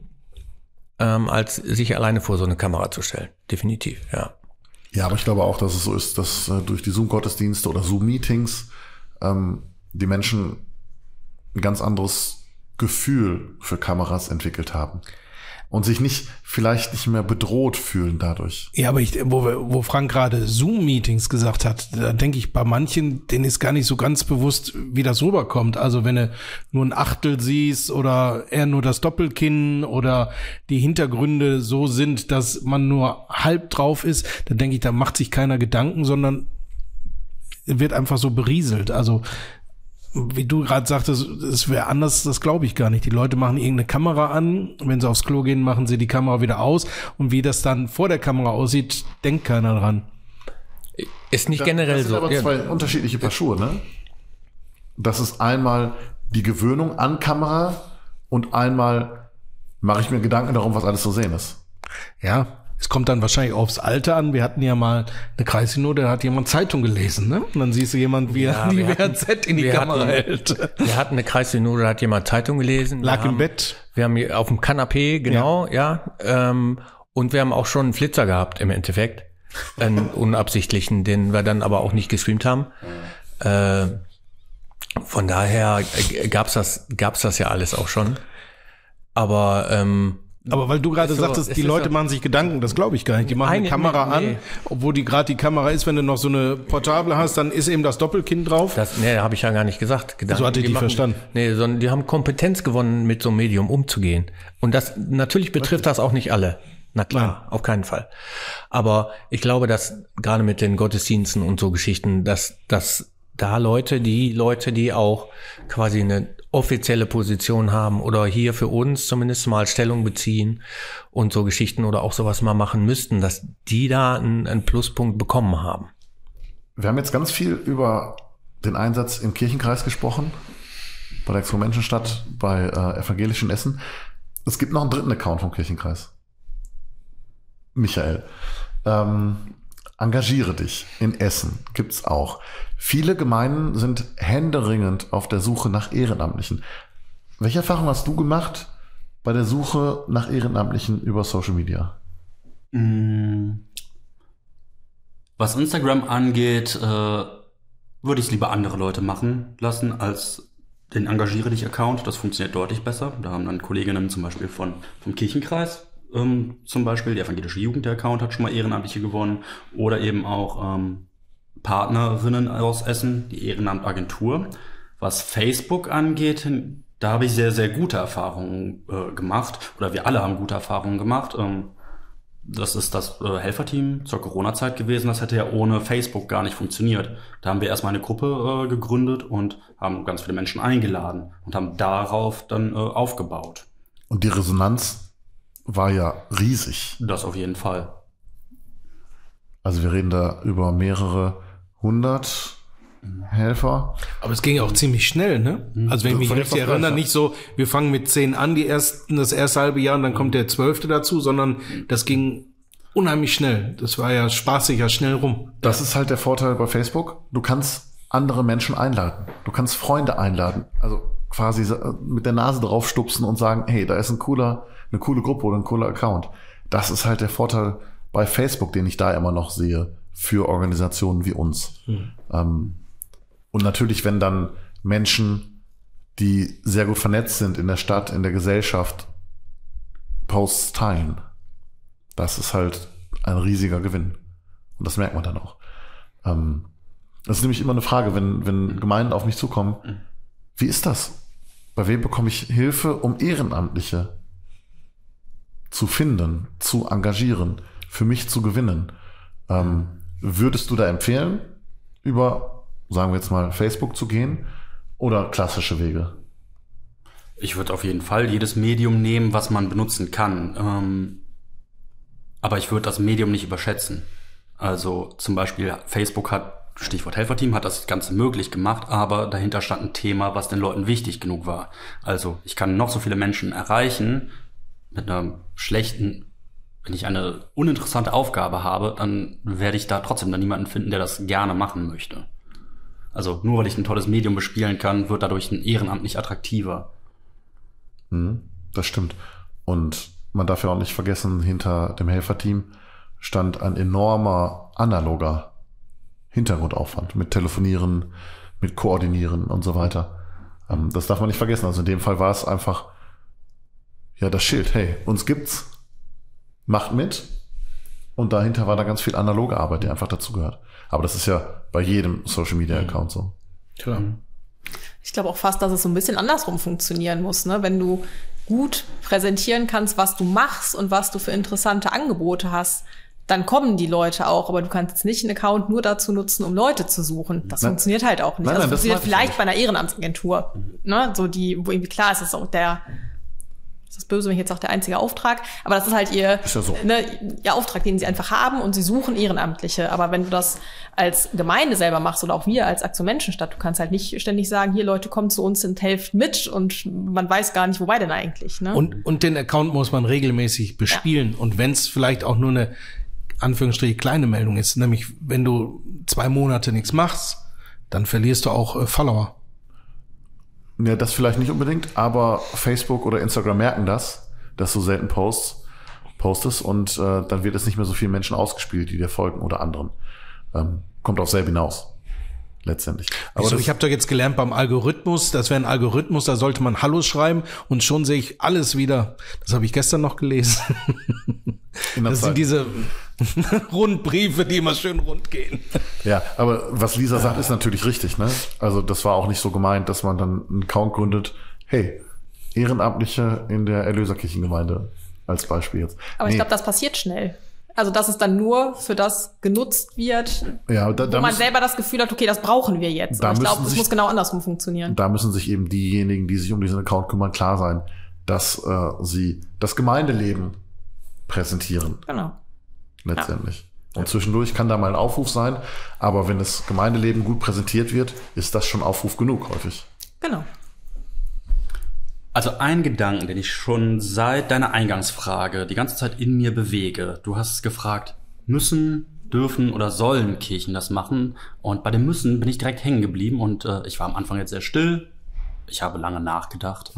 als sich alleine vor so eine Kamera zu stellen. Definitiv, ja. Ja, aber ich glaube auch, dass es so ist, dass durch die Zoom-Gottesdienste oder Zoom-Meetings die Menschen ein ganz anderes Gefühl für Kameras entwickelt haben. Und sich vielleicht nicht mehr bedroht fühlen dadurch. Ja, aber wo Frank gerade Zoom-Meetings gesagt hat, da denke ich, bei manchen, denen ist gar nicht so ganz bewusst, wie das rüberkommt. Also wenn du nur ein Achtel siehst oder eher nur das Doppelkinn oder die Hintergründe so sind, dass man nur halb drauf ist, dann denke ich, da macht sich keiner Gedanken, sondern wird einfach so berieselt. Also wie du gerade sagtest, es wäre anders, das glaube ich gar nicht. Die Leute machen irgendeine Kamera an, wenn sie aufs Klo gehen, machen sie die Kamera wieder aus und wie das dann vor der Kamera aussieht, denkt keiner dran. Ist nicht generell das sind so. aber zwei unterschiedliche Paar Schuhe, ne? Das ist einmal die Gewöhnung an Kamera und einmal mache ich mir Gedanken darum, was alles zu sehen ist. Ja, es kommt dann wahrscheinlich aufs Alter an. Wir hatten ja mal eine Kreissynode, da hat jemand Zeitung gelesen, ne? Und dann siehst du jemand, wie er die WHZ in die Kamera hält. Wir hatten eine Kreissynode, da hat jemand Zeitung gelesen. Lag im Bett. Wir haben hier auf dem Kanapee, genau, und wir haben auch schon einen Flitzer gehabt im Endeffekt. Einen unabsichtlichen, den wir dann aber auch nicht gestreamt haben. Von daher gab's das ja alles auch schon. Aber weil du gerade sagtest, die Leute machen sich Gedanken, das glaube ich gar nicht. Die machen eine Kamera an, obwohl die gerade die Kamera ist, wenn du noch so eine Portable hast, dann ist eben das Doppelkinn drauf. Habe ich ja gar nicht gesagt. Gedanken, so hatte ich die verstanden. Nee, sondern die haben Kompetenz gewonnen, mit so einem Medium umzugehen. Und das, natürlich betrifft das auch nicht alle. Na klar, auf keinen Fall. Aber ich glaube, dass gerade mit den Gottesdiensten und so Geschichten, dass da die Leute, die auch quasi eine offizielle Position haben oder hier für uns zumindest mal Stellung beziehen und so Geschichten oder auch sowas mal machen müssten, dass die da einen Pluspunkt bekommen haben. Wir haben jetzt ganz viel über den Einsatz im Kirchenkreis gesprochen, bei der Expo-Menschenstadt, bei Evangelischen Essen. Es gibt noch einen dritten Account vom Kirchenkreis. Michael, engagiere dich in Essen, gibt's auch. Viele Gemeinden sind händeringend auf der Suche nach Ehrenamtlichen. Welche Erfahrung hast du gemacht bei der Suche nach Ehrenamtlichen über Social Media? Was Instagram angeht, würde ich es lieber andere Leute machen lassen als den Engagiere dich Account. Das funktioniert deutlich besser. Da haben dann Kolleginnen zum Beispiel vom Kirchenkreis zum Beispiel, die evangelische Jugend, der Account hat schon mal Ehrenamtliche gewonnen, oder eben auch Partnerinnen aus Essen, die Ehrenamtagentur. Was Facebook angeht, da habe ich sehr, sehr gute Erfahrungen gemacht, oder wir alle haben gute Erfahrungen gemacht. Das ist das Helferteam zur Corona-Zeit gewesen. Das hätte ja ohne Facebook gar nicht funktioniert. Da haben wir erstmal eine Gruppe gegründet und haben ganz viele Menschen eingeladen und haben darauf dann aufgebaut. Und die Resonanz war ja riesig. Das auf jeden Fall. Also wir reden da über mehrere 100 Helfer. Aber es ging ja auch ziemlich schnell, ne? Also wenn ich mich richtig erinnere, nicht so, wir fangen mit 10 an, das erste halbe Jahr und dann kommt der 12. dazu, sondern das ging unheimlich schnell. Das war ja spaßig, ja schnell rum. Das ist halt der Vorteil bei Facebook. Du kannst andere Menschen einladen. Du kannst Freunde einladen. Also quasi mit der Nase drauf stupsen und sagen, hey, da ist eine coole Gruppe oder ein cooler Account. Das ist halt der Vorteil bei Facebook, den ich da immer noch sehe, für Organisationen wie uns. Und natürlich, wenn dann Menschen, die sehr gut vernetzt sind in der Stadt, in der Gesellschaft, Posts teilen, das ist halt ein riesiger Gewinn. Und das merkt man dann auch. Das ist nämlich immer eine Frage, wenn Gemeinden auf mich zukommen, wie ist das? Bei wem bekomme ich Hilfe, um Ehrenamtliche zu finden, zu engagieren, für mich zu gewinnen? Würdest du da empfehlen, über, sagen wir jetzt mal, Facebook zu gehen oder klassische Wege? Ich würde auf jeden Fall jedes Medium nehmen, was man benutzen kann. Aber ich würde das Medium nicht überschätzen. Also zum Beispiel Facebook hat, Stichwort Helferteam, hat das Ganze möglich gemacht, aber dahinter stand ein Thema, was den Leuten wichtig genug war. Also ich kann noch so viele Menschen erreichen mit einer schlechten, wenn ich eine uninteressante Aufgabe habe, dann werde ich da trotzdem dann niemanden finden, der das gerne machen möchte. Also nur weil ich ein tolles Medium bespielen kann, wird dadurch ein Ehrenamt nicht attraktiver. Das stimmt. Und man darf ja auch nicht vergessen, hinter dem Helferteam stand ein enormer analoger Hintergrundaufwand mit Telefonieren, mit Koordinieren und so weiter. Das darf man nicht vergessen. Also in dem Fall war es einfach, ja, das Schild, hey, uns gibt's, macht mit. Und dahinter war da ganz viel analoge Arbeit, die einfach dazugehört. Aber das ist ja bei jedem Social-Media-Account so. Klar. Ich glaube auch fast, dass es so ein bisschen andersrum funktionieren muss, ne? Wenn du gut präsentieren kannst, was du machst und was du für interessante Angebote hast, dann kommen die Leute auch. Aber du kannst jetzt nicht einen Account nur dazu nutzen, um Leute zu suchen. Das funktioniert halt auch nicht. Nein, das das funktioniert weiß ich vielleicht nicht. bei einer Ehrenamtsagentur, ne? So die, wo irgendwie klar ist, das ist auch ist das böse, wenn ich jetzt sage, der einzige Auftrag, aber das ist halt ihr Auftrag, den sie einfach haben und sie suchen Ehrenamtliche. Aber wenn du das als Gemeinde selber machst oder auch wir als Aktion Menschenstadt, du kannst halt nicht ständig sagen, hier Leute, kommt zu uns und helft mit und man weiß gar nicht, wobei denn eigentlich. Ne? Und den Account muss man regelmäßig bespielen. Ja. Und wenn es vielleicht auch nur eine Anführungsstrich kleine Meldung ist, nämlich wenn du 2 Monate nichts machst, dann verlierst du auch Follower. Ja, das vielleicht nicht unbedingt, aber Facebook oder Instagram merken das, dass du selten postest und dann wird es nicht mehr so vielen Menschen ausgespielt, die dir folgen oder anderen. Kommt auf selber hinaus, letztendlich. Aber also ich habe doch jetzt gelernt beim Algorithmus, das wäre ein Algorithmus, da sollte man Hallo schreiben und schon sehe ich alles wieder. Das habe ich gestern noch gelesen. Das sind diese Rundbriefe, die immer schön rund gehen. Ja, aber was Lisa sagt, ist natürlich richtig, ne? Also das war auch nicht so gemeint, dass man dann einen Account gründet, hey, Ehrenamtliche in der Erlöserkirchengemeinde als Beispiel jetzt. Aber ich glaube, das passiert schnell. Also dass es dann nur für das genutzt wird, ja, wo man selber das Gefühl hat, okay, das brauchen wir jetzt. Aber ich glaube, es muss genau andersrum funktionieren. Da müssen sich eben diejenigen, die sich um diesen Account kümmern, klar sein, dass sie das Gemeindeleben präsentieren. Genau. Letztendlich. Ja. Und zwischendurch kann da mal ein Aufruf sein, aber wenn das Gemeindeleben gut präsentiert wird, ist das schon Aufruf genug häufig. Genau. Also ein Gedanken, den ich schon seit deiner Eingangsfrage die ganze Zeit in mir bewege. Du hast gefragt, müssen, dürfen oder sollen Kirchen das machen? Und bei dem Müssen bin ich direkt hängen geblieben und ich war am Anfang jetzt sehr still. Ich habe lange nachgedacht.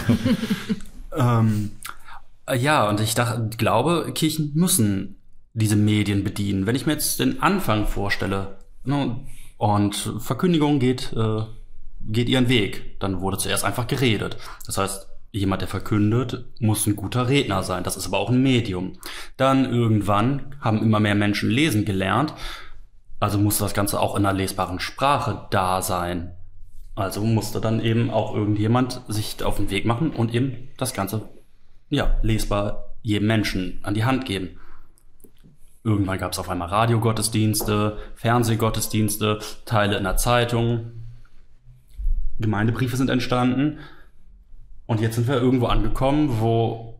Ja, und ich glaube, Kirchen müssen diese Medien bedienen. Wenn ich mir jetzt den Anfang vorstelle, ne, und Verkündigung geht ihren Weg, dann wurde zuerst einfach geredet. Das heißt, jemand, der verkündet, muss ein guter Redner sein. Das ist aber auch ein Medium. Dann irgendwann haben immer mehr Menschen lesen gelernt. Also musste das Ganze auch in einer lesbaren Sprache da sein. Also musste dann eben auch irgendjemand sich auf den Weg machen und eben das Ganze, ja, lesbar jedem Menschen an die Hand geben. Irgendwann gab es auf einmal Radiogottesdienste, Fernsehgottesdienste, Teile in der Zeitung. Gemeindebriefe sind entstanden. Und jetzt sind wir irgendwo angekommen, wo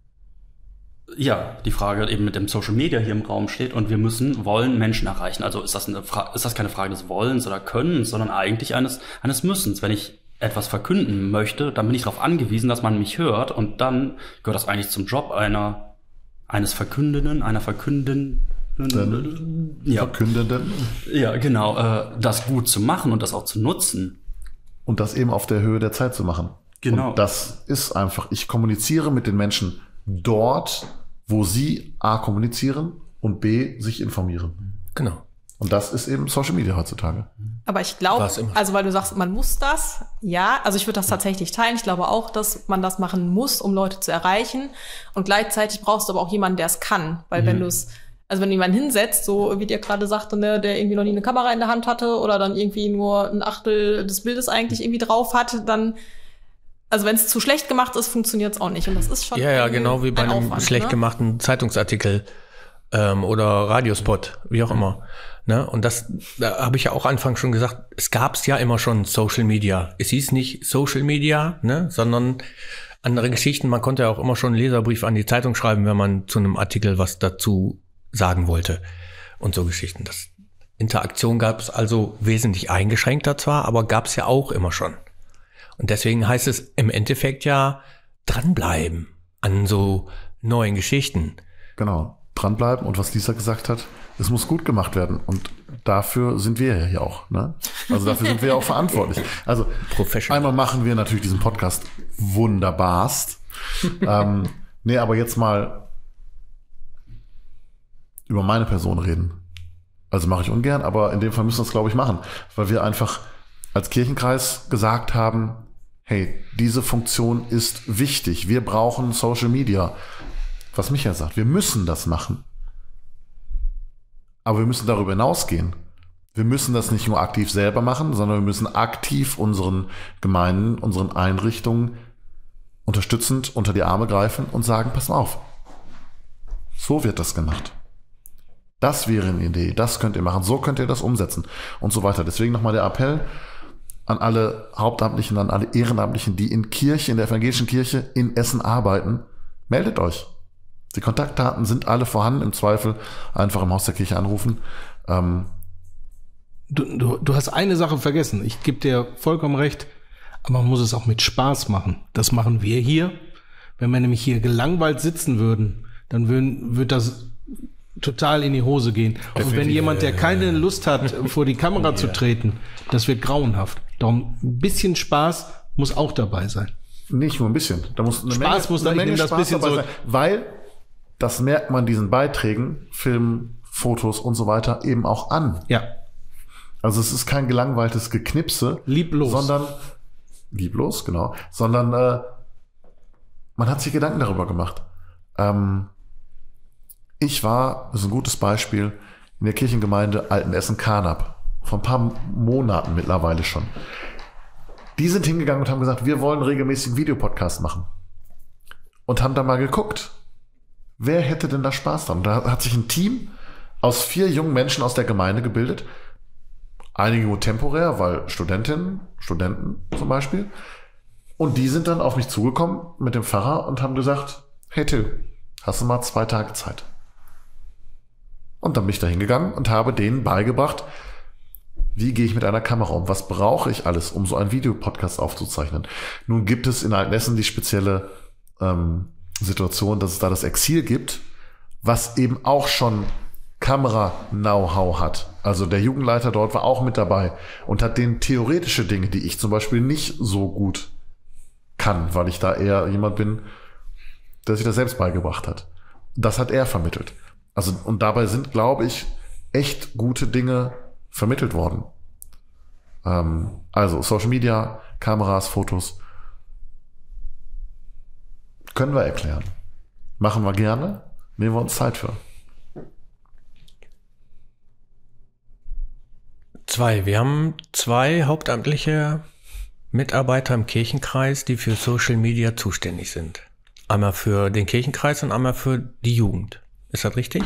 ja die Frage eben mit dem Social Media hier im Raum steht und wir wollen Menschen erreichen. Also ist das keine Frage des Wollens oder Könnens, sondern eigentlich eines Müssens. Wenn ich etwas verkünden möchte, dann bin ich darauf angewiesen, dass man mich hört und dann gehört das eigentlich zum Job eines Verkündenden, einer Verkündenden. Ja. Verkündenden. Ja, genau. Das gut zu machen und das auch zu nutzen. Und das eben auf der Höhe der Zeit zu machen. Genau. Und das ist einfach, ich kommuniziere mit den Menschen dort, wo sie A, kommunizieren und B, sich informieren. Genau. Und das ist eben Social Media heutzutage. Aber ich glaube, also weil du sagst, man muss das, ja, also ich würde das tatsächlich teilen. Ich glaube auch, dass man das machen muss, um Leute zu erreichen. Und gleichzeitig brauchst du aber auch jemanden, der es kann. Weil wenn du jemanden hinsetzt, so wie dir gerade sagte, ne, der irgendwie noch nie eine Kamera in der Hand hatte oder dann irgendwie nur ein Achtel des Bildes eigentlich irgendwie drauf hat, dann, also wenn es zu schlecht gemacht ist, funktioniert es auch nicht. Und das ist schon ja, genau wie bei einem Aufwand, schlecht gemachten Zeitungsartikel oder Radiospot, wie auch immer. Ne? Und da habe ich ja auch anfangs schon gesagt, es gab's ja immer schon Social Media. Es hieß nicht Social Media, ne, sondern andere Geschichten. Man konnte ja auch immer schon einen Leserbrief an die Zeitung schreiben, wenn man zu einem Artikel was dazu sagen wollte und so Geschichten. Das Interaktion gab es also wesentlich eingeschränkter zwar, aber gab es ja auch immer schon. Und deswegen heißt es im Endeffekt ja dranbleiben an so neuen Geschichten. Genau, dranbleiben und was Lisa gesagt hat, es muss gut gemacht werden und dafür sind wir ja hier auch. Ne? Also dafür sind wir ja auch verantwortlich. Also einmal machen wir natürlich diesen Podcast wunderbarst. Aber jetzt mal über meine Person reden. Also mache ich ungern, aber in dem Fall müssen wir es, glaube ich, machen, weil wir einfach als Kirchenkreis gesagt haben, hey, diese Funktion ist wichtig. Wir brauchen Social Media. Was Michael sagt, wir müssen das machen. Aber wir müssen darüber hinausgehen. Wir müssen das nicht nur aktiv selber machen, sondern wir müssen aktiv unseren Gemeinden, unseren Einrichtungen unterstützend unter die Arme greifen und sagen, pass mal auf. So wird das gemacht. Das wäre eine Idee, das könnt ihr machen, so könnt ihr das umsetzen und so weiter. Deswegen nochmal der Appell an alle Hauptamtlichen, an alle Ehrenamtlichen, die in der evangelischen Kirche in Essen arbeiten, meldet euch. Die Kontaktdaten sind alle vorhanden, im Zweifel einfach im Haus der Kirche anrufen. Du hast eine Sache vergessen, ich gebe dir vollkommen recht, aber man muss es auch mit Spaß machen. Das machen wir hier. Wenn wir nämlich hier gelangweilt sitzen würden, dann wird das total in die Hose gehen. Definitiv. Und wenn jemand, der keine Lust hat, vor die Kamera zu treten, das wird grauenhaft. Darum ein bisschen Spaß muss auch dabei sein. Nicht nur ein bisschen. Da muss eine Spaß muss da Menge das Spaß bisschen dabei so sein, weil das merkt man diesen Beiträgen, Filmen, Fotos und so weiter eben auch an. Ja. Also es ist kein gelangweiltes Geknipse. Lieblos, genau. Sondern man hat sich Gedanken darüber gemacht. Das ist ein gutes Beispiel, in der Kirchengemeinde Altenessen-Karnap. Vor ein paar Monaten mittlerweile schon. Die sind hingegangen und haben gesagt, wir wollen regelmäßig einen Videopodcast machen. Und haben da mal geguckt, wer hätte denn da Spaß dran? Da hat sich ein Team aus 4 jungen Menschen aus der Gemeinde gebildet. Einige nur temporär, weil Studentinnen, Studenten zum Beispiel. Und die sind dann auf mich zugekommen mit dem Pfarrer und haben gesagt, hey Till, hast du mal 2 Tage Zeit? Und dann bin ich da hingegangen und habe denen beigebracht, wie gehe ich mit einer Kamera um? Was brauche ich alles, um so einen Videopodcast aufzuzeichnen? Nun gibt es in Altenessen die spezielle Situation, dass es da das Exil gibt, was eben auch schon Kamera-Know-how hat. Also der Jugendleiter dort war auch mit dabei und hat denen theoretische Dinge, die ich zum Beispiel nicht so gut kann, weil ich da eher jemand bin, der sich das selbst beigebracht hat. Das hat er vermittelt. Also, und dabei sind, glaube ich, echt gute Dinge vermittelt worden. Also Social Media, Kameras, Fotos. Können wir erklären. Machen wir gerne. Nehmen wir uns Zeit für. 2. Wir haben 2 hauptamtliche Mitarbeiter im Kirchenkreis, die für Social Media zuständig sind. Einmal für den Kirchenkreis und einmal für die Jugend. Ist das richtig?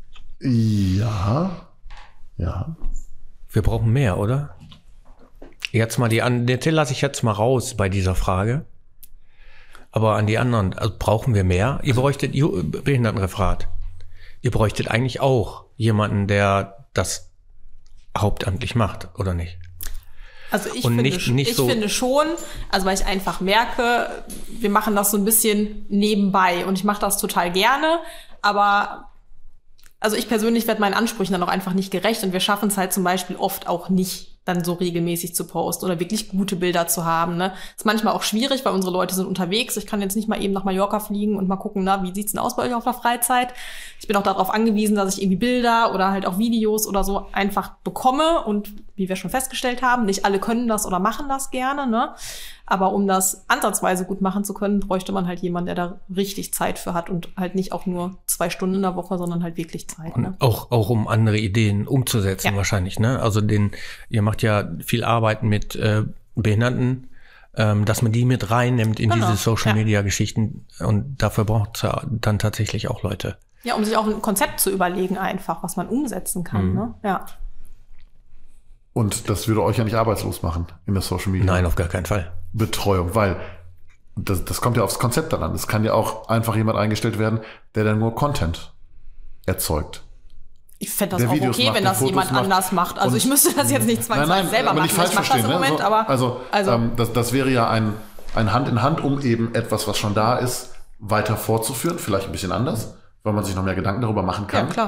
Ja. Ja. Wir brauchen mehr, oder? Jetzt mal den Till lasse ich jetzt mal raus bei dieser Frage. Aber an die anderen, also brauchen wir mehr? Ihr bräuchtet Behindertenreferat. Ihr bräuchtet eigentlich auch jemanden, der das hauptamtlich macht, oder nicht? Also ich finde schon, also weil ich einfach merke, wir machen das so ein bisschen nebenbei und ich mache das total gerne, aber also ich persönlich werde meinen Ansprüchen dann auch einfach nicht gerecht und wir schaffen es halt zum Beispiel oft auch nicht, dann so regelmäßig zu posten oder wirklich gute Bilder zu haben. Ne? Ist manchmal auch schwierig, weil unsere Leute sind unterwegs. Ich kann jetzt nicht mal eben nach Mallorca fliegen und mal gucken, wie sieht's denn aus bei euch auf der Freizeit? Ich bin auch darauf angewiesen, dass ich irgendwie Bilder oder halt auch Videos oder so einfach bekomme und wie wir schon festgestellt haben, nicht alle können das oder machen das gerne, ne? Aber um das ansatzweise gut machen zu können, bräuchte man halt jemanden, der da richtig Zeit für hat und halt nicht auch nur 2 Stunden in der Woche, sondern halt wirklich Zeit. Ne? Auch um andere Ideen umzusetzen wahrscheinlich, ne? Also ihr macht ja viel Arbeit mit Behinderten, dass man die mit reinnimmt in diese Social-Media-Geschichten und dafür braucht es ja dann tatsächlich auch Leute. Ja, um sich auch ein Konzept zu überlegen einfach, was man umsetzen kann, ne? Ja. Und das würde euch ja nicht arbeitslos machen in der Social Media. Nein, auf gar keinen Fall. Betreuung, weil das kommt ja aufs Konzept dann an. Es kann ja auch einfach jemand eingestellt werden, der dann nur Content erzeugt. Ich fände das auch okay, wenn das jemand anders macht. Also ich müsste das jetzt nicht zwangsweise selber machen. Ich mache das im Moment, aber das wäre ja ein Hand in Hand, um eben etwas, was schon da ist, weiter fortzuführen. Vielleicht ein bisschen anders, weil man sich noch mehr Gedanken darüber machen kann. Ja, klar.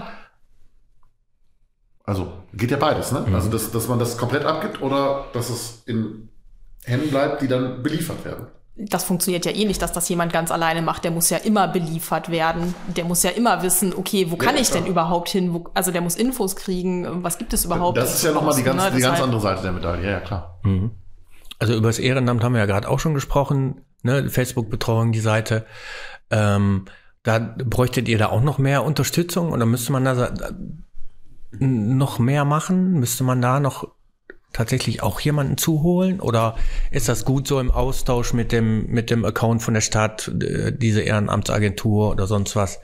Also geht ja beides, ne? Also dass man das komplett abgibt oder dass es in Händen bleibt, die dann beliefert werden. Das funktioniert ja eh nicht, dass das jemand ganz alleine macht. Der muss ja immer beliefert werden. Der muss ja immer wissen, okay, wo kann ich denn überhaupt hin? Also der muss Infos kriegen. Was gibt es überhaupt? Das ist ja nochmal die ganz andere Seite der Medaille. Ja, klar. Mhm. Also über das Ehrenamt haben wir ja gerade auch schon gesprochen, ne? Facebook-Betreuung, die Seite. Da bräuchtet ihr da auch noch mehr Unterstützung oder müsste man da noch mehr machen? Müsste man da noch tatsächlich auch jemanden zuholen? Oder ist das gut so im Austausch mit dem Account von der Stadt, diese Ehrenamtsagentur oder sonst was?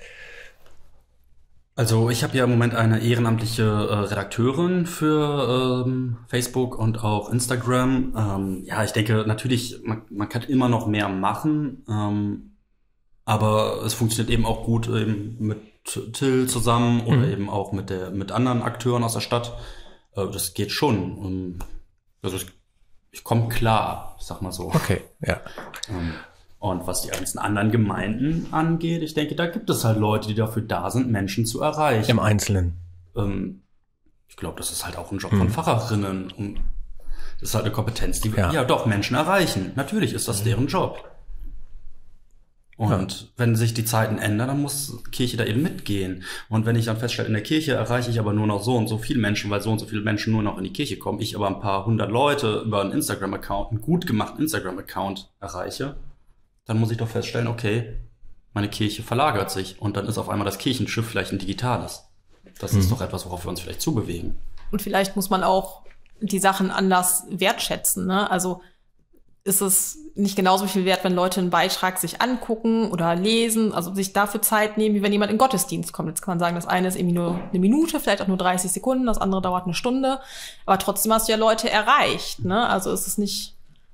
Also ich habe ja im Moment eine ehrenamtliche Redakteurin für Facebook und auch Instagram. Ja, ich denke natürlich, man kann immer noch mehr machen, aber es funktioniert eben auch gut eben mit Till zusammen oder eben auch mit anderen Akteuren aus der Stadt. Das geht schon. Also ich komme klar, ich sag mal so. Okay, ja. Und was die ganzen anderen Gemeinden angeht, ich denke, da gibt es halt Leute, die dafür da sind, Menschen zu erreichen. Im Einzelnen. Ich glaube, das ist halt auch ein Job von Pfarrerinnen. Und das ist halt eine Kompetenz, die ja doch Menschen erreichen. Natürlich ist das deren Job. Und wenn sich die Zeiten ändern, dann muss Kirche da eben mitgehen. Und wenn ich dann feststelle, in der Kirche erreiche ich aber nur noch so und so viele Menschen, weil so und so viele Menschen nur noch in die Kirche kommen, ich aber ein paar hundert Leute über einen Instagram-Account, einen gut gemachten Instagram-Account erreiche, dann muss ich doch feststellen, okay, meine Kirche verlagert sich und dann ist auf einmal das Kirchenschiff vielleicht ein digitales. Das ist doch etwas, worauf wir uns vielleicht zubewegen. Und vielleicht muss man auch die Sachen anders wertschätzen, ne? Also ist es nicht genauso viel wert, wenn Leute einen Beitrag sich angucken oder lesen, also sich dafür Zeit nehmen, wie wenn jemand in den Gottesdienst kommt. Jetzt kann man sagen, das eine ist irgendwie nur eine Minute, vielleicht auch nur 30 Sekunden, das andere dauert eine Stunde. Aber trotzdem hast du ja Leute erreicht, ne? Also ist es nicht...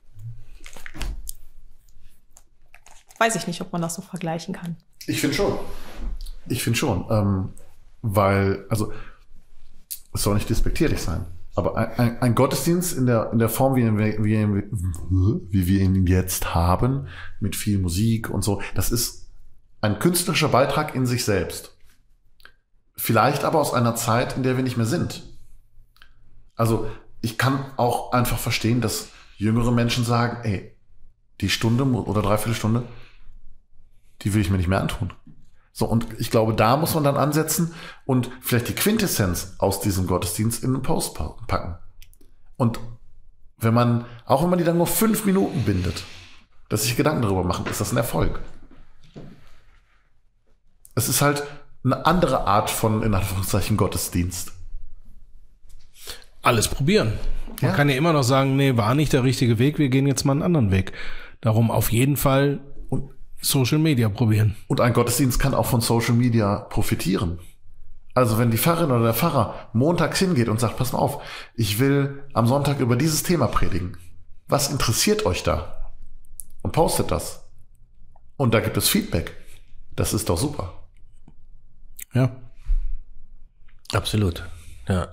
Weiß ich nicht, ob man das so vergleichen kann. Ich finde schon. Weil, also, es soll nicht despektierlich sein, aber ein Gottesdienst in der Form, wie wir ihn jetzt haben, mit viel Musik und so, das ist ein künstlerischer Beitrag in sich selbst. Vielleicht aber aus einer Zeit, in der wir nicht mehr sind. Also, ich kann auch einfach verstehen, dass jüngere Menschen sagen, ey, die Stunde oder Dreiviertelstunde, die will ich mir nicht mehr antun. So, und ich glaube, da muss man dann ansetzen und vielleicht die Quintessenz aus diesem Gottesdienst in einen Post packen. Und wenn man die dann nur 5 Minuten bindet, dass sich Gedanken darüber machen, ist das ein Erfolg. Es ist halt eine andere Art von, in Anführungszeichen, Gottesdienst. Alles probieren. Man kann ja immer noch sagen, nee, war nicht der richtige Weg, wir gehen jetzt mal einen anderen Weg. Darum auf jeden Fall Social Media probieren. Und ein Gottesdienst kann auch von Social Media profitieren. Also wenn die Pfarrerin oder der Pfarrer montags hingeht und sagt, pass mal auf, ich will am Sonntag über dieses Thema predigen. Was interessiert euch da? Und postet das. Und da gibt es Feedback. Das ist doch super. Ja. Absolut. Ja.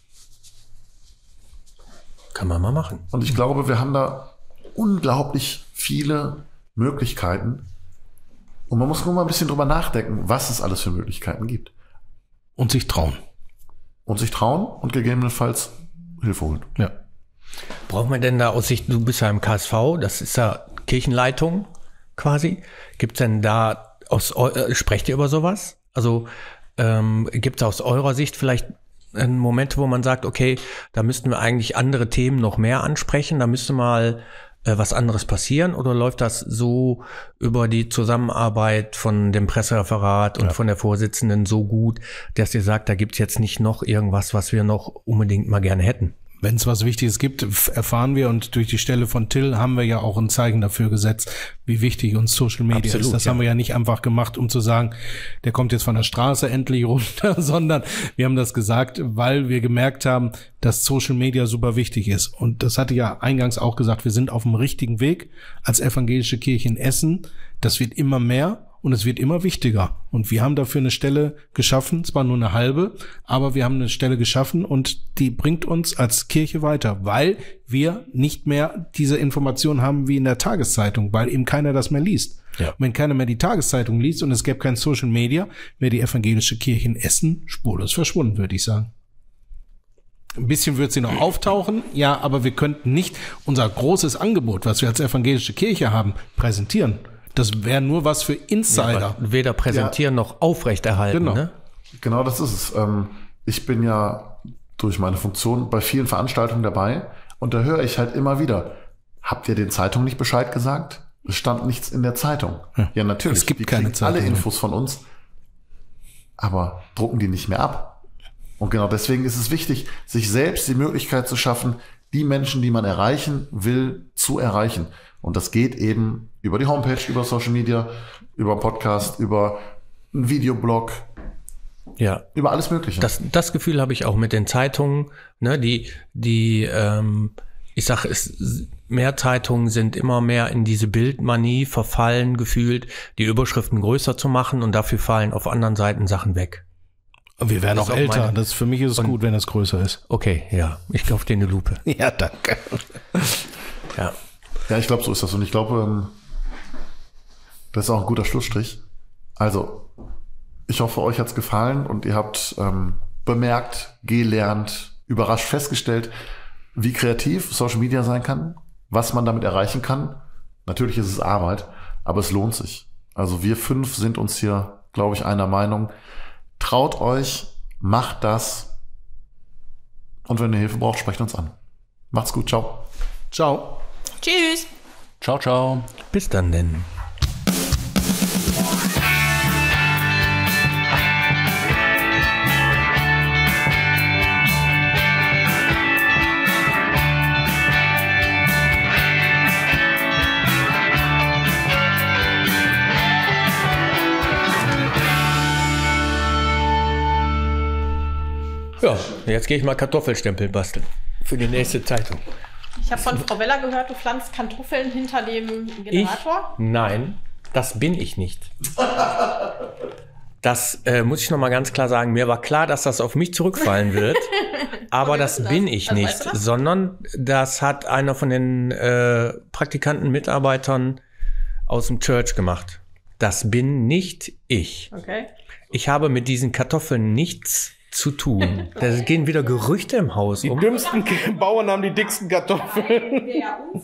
Kann man mal machen. Und ich glaube, wir haben da unglaublich viele Möglichkeiten. Und man muss nur mal ein bisschen drüber nachdenken, was es alles für Möglichkeiten gibt. Und sich trauen. Und gegebenenfalls Hilfe holen. Ja. Braucht man denn da aus Sicht, du bist ja im KSV, das ist ja Kirchenleitung quasi. Gibt es denn da, sprecht ihr über sowas? Also gibt es aus eurer Sicht vielleicht Momente, wo man sagt, okay, da müssten wir eigentlich andere Themen noch mehr ansprechen, da müsste mal was anderes passieren, oder läuft das so über die Zusammenarbeit von dem Pressereferat und von der Vorsitzenden so gut, dass ihr sagt, da gibt's jetzt nicht noch irgendwas, was wir noch unbedingt mal gerne hätten? Wenn es was Wichtiges gibt, erfahren wir, und durch die Stelle von Till haben wir ja auch ein Zeichen dafür gesetzt, wie wichtig uns Social Media ist. Das haben wir ja nicht einfach gemacht, um zu sagen, der kommt jetzt von der Straße endlich runter, sondern wir haben das gesagt, weil wir gemerkt haben, dass Social Media super wichtig ist. Und das hatte ja eingangs auch gesagt, wir sind auf dem richtigen Weg als evangelische Kirche in Essen. Das wird immer mehr. Und es wird immer wichtiger. Und wir haben dafür eine Stelle geschaffen, zwar nur eine halbe, aber wir haben eine Stelle geschaffen und die bringt uns als Kirche weiter, weil wir nicht mehr diese Informationen haben wie in der Tageszeitung, weil eben keiner das mehr liest. Ja. Und wenn keiner mehr die Tageszeitung liest und es gäbe kein Social Media, wäre die evangelische Kirche in Essen spurlos verschwunden, würde ich sagen. Ein bisschen wird sie noch auftauchen, ja, aber wir könnten nicht unser großes Angebot, was wir als evangelische Kirche haben, präsentieren. Das wäre nur was für Insider. Ja, weder präsentieren noch aufrechterhalten. Genau. Ne? Genau, das ist es. Ich bin ja durch meine Funktion bei vielen Veranstaltungen dabei und da höre ich halt immer wieder, habt ihr den Zeitungen nicht Bescheid gesagt? Es stand nichts in der Zeitung. Ja, natürlich. Es gibt die keine kriegen alle Zeitung. Infos von uns, aber drucken die nicht mehr ab. Und genau deswegen ist es wichtig, sich selbst die Möglichkeit zu schaffen, die Menschen, die man erreichen will, zu erreichen. Und das geht eben über die Homepage, über Social Media, über Podcast, über einen Videoblog, Ja. über alles Mögliche. Das Gefühl habe ich auch mit den Zeitungen, ne, ich sage es, mehr Zeitungen sind immer mehr in diese Bildmanie verfallen gefühlt, die Überschriften größer zu machen und dafür fallen auf anderen Seiten Sachen weg. Wir werden Das auch ist auch älter. meine- Für mich ist es gut, wenn es größer ist. Okay, ja, ich kaufe dir eine Lupe. Ja, danke. Ja. Ja, ich glaube, so ist das. Und ich glaube, das ist auch ein guter Schlussstrich. Also, ich hoffe, euch hat's gefallen und ihr habt bemerkt, gelernt, überrascht festgestellt, wie kreativ Social Media sein kann, was man damit erreichen kann. Natürlich ist es Arbeit, aber es lohnt sich. Also wir 5 sind uns hier, glaube ich, einer Meinung. Traut euch, macht das. Und wenn ihr Hilfe braucht, sprecht uns an. Macht's gut, ciao. Ciao. Tschüss. Ciao, ciao. Bis dann denn. Ja, jetzt gehe ich mal Kartoffelstempel basteln. Für die nächste Zeitung. Ich habe von Frau Weller gehört, du pflanzt Kartoffeln hinter dem Generator. Nein, das bin ich nicht. Das muss ich noch mal ganz klar sagen. Mir war klar, dass das auf mich zurückfallen wird. Aber Woher das weißt du bin das? ich Also nicht, weißt du das? sondern das hat einer von den Praktikanten, Mitarbeitern aus dem Church gemacht. Das bin nicht ich. Okay. Ich habe mit diesen Kartoffeln nichts zu tun. Da gehen wieder Gerüchte im Haus Die um. dümmsten Bauern haben die dicksten Kartoffeln. Der uns